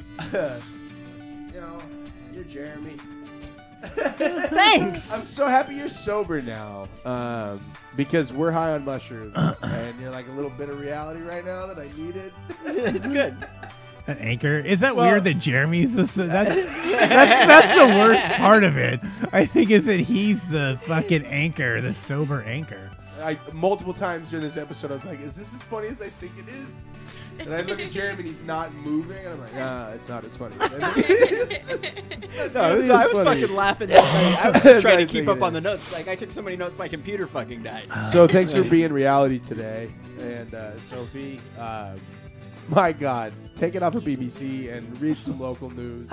You're Jeremy. Thanks. I'm so happy you're sober now. Because we're high on mushrooms, and you're like a little bit of reality right now that I needed. It's good. An anchor? Is that weird that Jeremy's the... That's the worst part of it. I think is that he's the fucking anchor, the sober anchor. Multiple times during this episode, I was like, is this as funny as I think it is? And I look at Jeremy, and he's not moving, and I'm like, it's not as funny as I think it is. No, I was fucking laughing. I was just trying to keep up on the notes. Like, I took so many notes, my computer fucking died. So thanks for being reality today. And Sophie, my God, take it off of BBC and read some local news.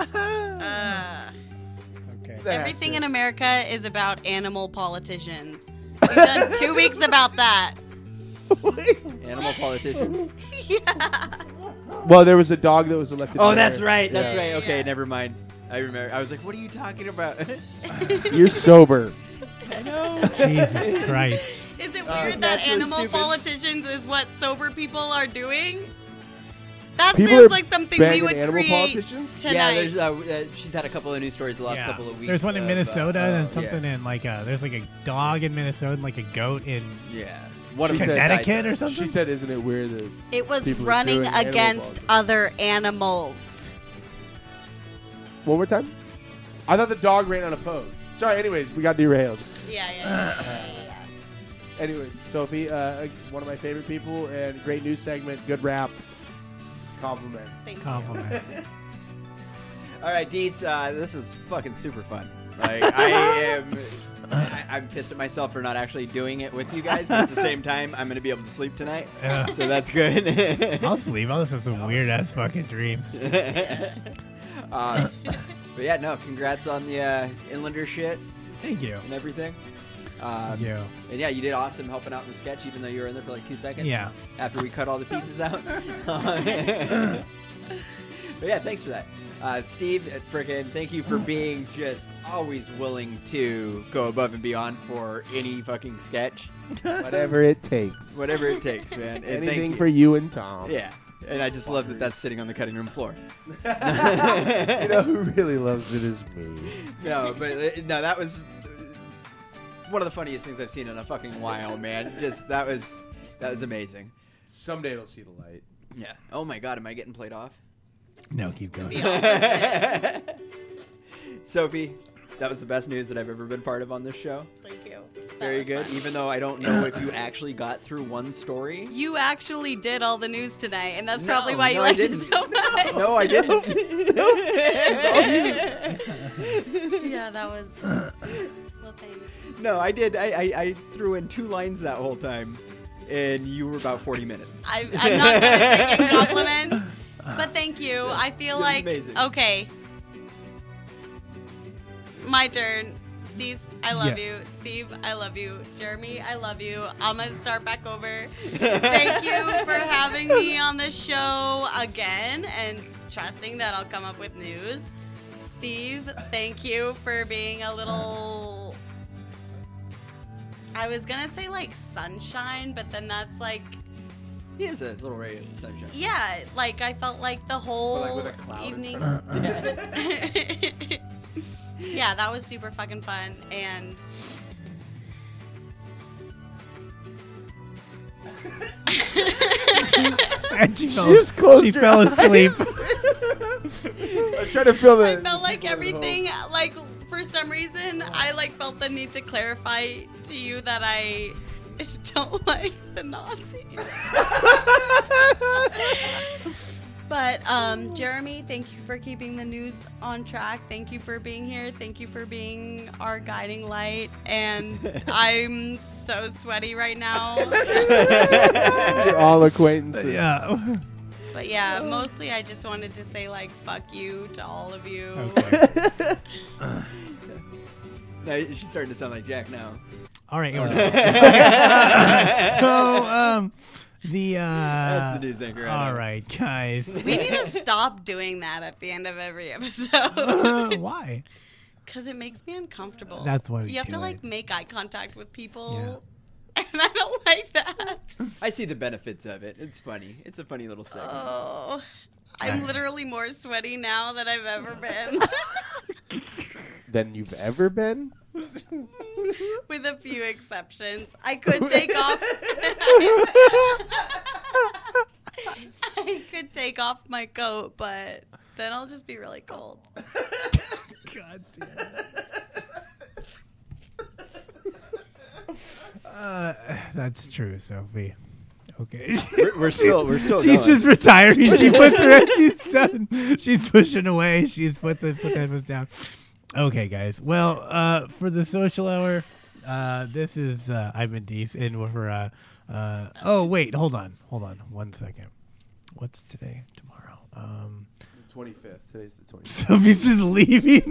Okay. Everything in America is about animal politicians. We've done 2 weeks about that. Animal politicians. Yeah. Well, there was a dog that was elected. Oh, mayor. that's right. That's Yeah. right. Okay, never mind. I remember. I was like, what are you talking about? You're sober. I know. Jesus Christ. Is it It's weird that naturally animal stupid. politicians is what sober people are doing? That People seems are like something we banging would animal create politicians? tonight. Yeah, there's. She's had a couple of news stories the last couple of weeks. There's one in of, Minnesota and something yeah. in like there's like a dog in Minnesota and like a goat in One of them Connecticut died, or though. something. She said, "Isn't it weird that It was people are running doing animal against politics?" other animals. One more time. I thought the dog ran unopposed. Sorry. Anyways, we got derailed. Yeah. Anyways, Sophie, one of my favorite people, and great news segment, good rap, compliment. Thank Compliment. All right, Dees, this is fucking super fun. Like, I'm pissed at myself for not actually doing it with you guys, but at the same time, I'm going to be able to sleep tonight. Yeah. So that's good. I'll sleep. I'll just have some weird ass fucking dreams. But yeah, no, congrats on the Inlander shit Thank you. and everything. Thank you. And yeah, you did awesome helping out in the sketch, even though you were in there for like 2 seconds. Yeah. After we cut all the pieces out. But yeah, thanks for that. Steve, frickin' thank you for being just always willing to go above and beyond for any fucking sketch. Whatever it takes. Whatever it takes, man. And thank Anything you. for you and Tom. Yeah. And I just love that that's sitting on the cutting room floor. You know who really loves it is me. No, but no, that was one of the funniest things I've seen in a fucking while, man. Just that was amazing. Someday it'll see the light. Yeah. Oh my God, am I getting played off? No, keep going. Sophie, that was the best news that I've ever been part of on this show. Thank you. Very good. fun. Even though I don't know if you actually got through one story. You actually did all the news tonight, and that's No, probably why you no, I liked it didn't. so much. No, I didn't. Yeah, that was. Well, thanks. No, I did. I threw in 2 lines that whole time, and you were about 40 minutes. I'm not good at taking compliments, but thank you. I feel It was like amazing. okay. My turn. Dees, I love Yeah. you. Steve, I love you. Jeremy, I love you. I'm gonna start back over. Thank you for having me on the show again and trusting that I'll come up with news. Steve, thank you for being a little. I was gonna say like sunshine, but then that's like. He is a little ray of sunshine. Yeah, like I felt like the whole But, like, with a cloud in evening. front Yeah, that was super fucking fun, and And she just closed she her fell asleep. I was trying to feel the. I felt like everything, like for some reason, I like felt the need to clarify to you that I don't like the Nazis. But Jeremy, thank you for keeping the news on track. Thank you for being here. Thank you for being our guiding light. And I'm so sweaty right now. You're all acquaintances. Yeah. But yeah, mostly I just wanted to say, like, fuck you to all of you. Okay. She's starting to sound like Jack now. All right. So, that's the news anchor. All right, guys. We need to stop doing that at the end of every episode. Why? Because it makes me uncomfortable. That's why we you have do to, like, it. make eye contact with people. Yeah. And I don't like that. I see the benefits of it. It's funny. It's a funny little segment. Oh, I'm literally more sweaty now than I've ever been. Than you've ever been? With a few exceptions. I could take off. I could take off my coat, but then I'll just be really cold. God damn it. That's true, Sophie. Okay. We're still She's going. just retiring. She puts her. She's done. She's pushing away. She's put the headphones down. Okay, guys. Well, for the social hour, this is Ivan Deese in for. Oh wait, hold on, 1 second. What's today? Tomorrow. The 25th. Today's the 25th. Sophie's just leaving.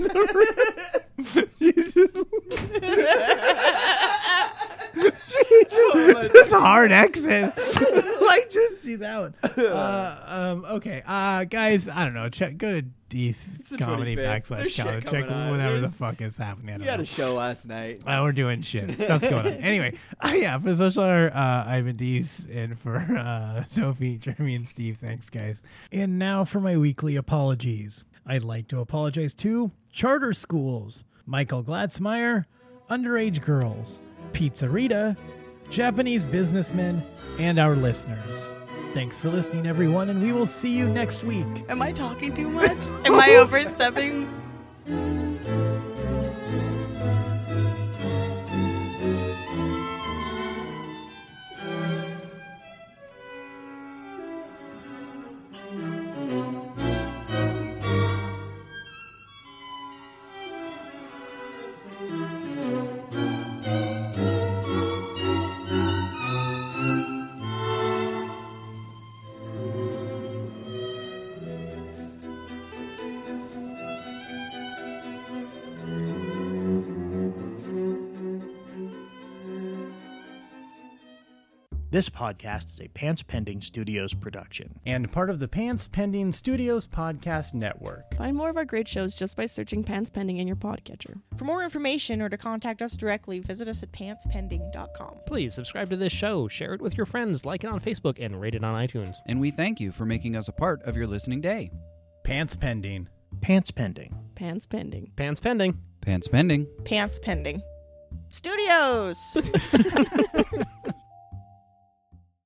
This hard exit. Like, just see that one. Okay, guys. I don't know. Go to Deece Comedy / Calendar. Check whatever the fuck is happening. You had a show last night. We're doing shit. Stuff's going on. Anyway, yeah. For social hour, Ivan Deece, and for Sophie, Jeremy, and Steve. Thanks, guys. And now for my weekly apologies. I'd like to apologize to charter schools, Michael Gladsmeyer, underage girls, Pizzerita, Japanese businessmen, and our listeners. Thanks for listening, everyone, and we will see you next week. Am I talking too much? Am I overstepping? This podcast is a Pants Pending Studios production. And part of the Pants Pending Studios podcast network. Find more of our great shows just by searching Pants Pending in your podcatcher. For more information or to contact us directly, visit us at pantspending.com. Please subscribe to this show, share it with your friends, like it on Facebook, and rate it on iTunes. And we thank you for making us a part of your listening day. Pants Pending. Pants Pending. Pants Pending. Pants Pending. Pants Pending. Pants Pending. Studios!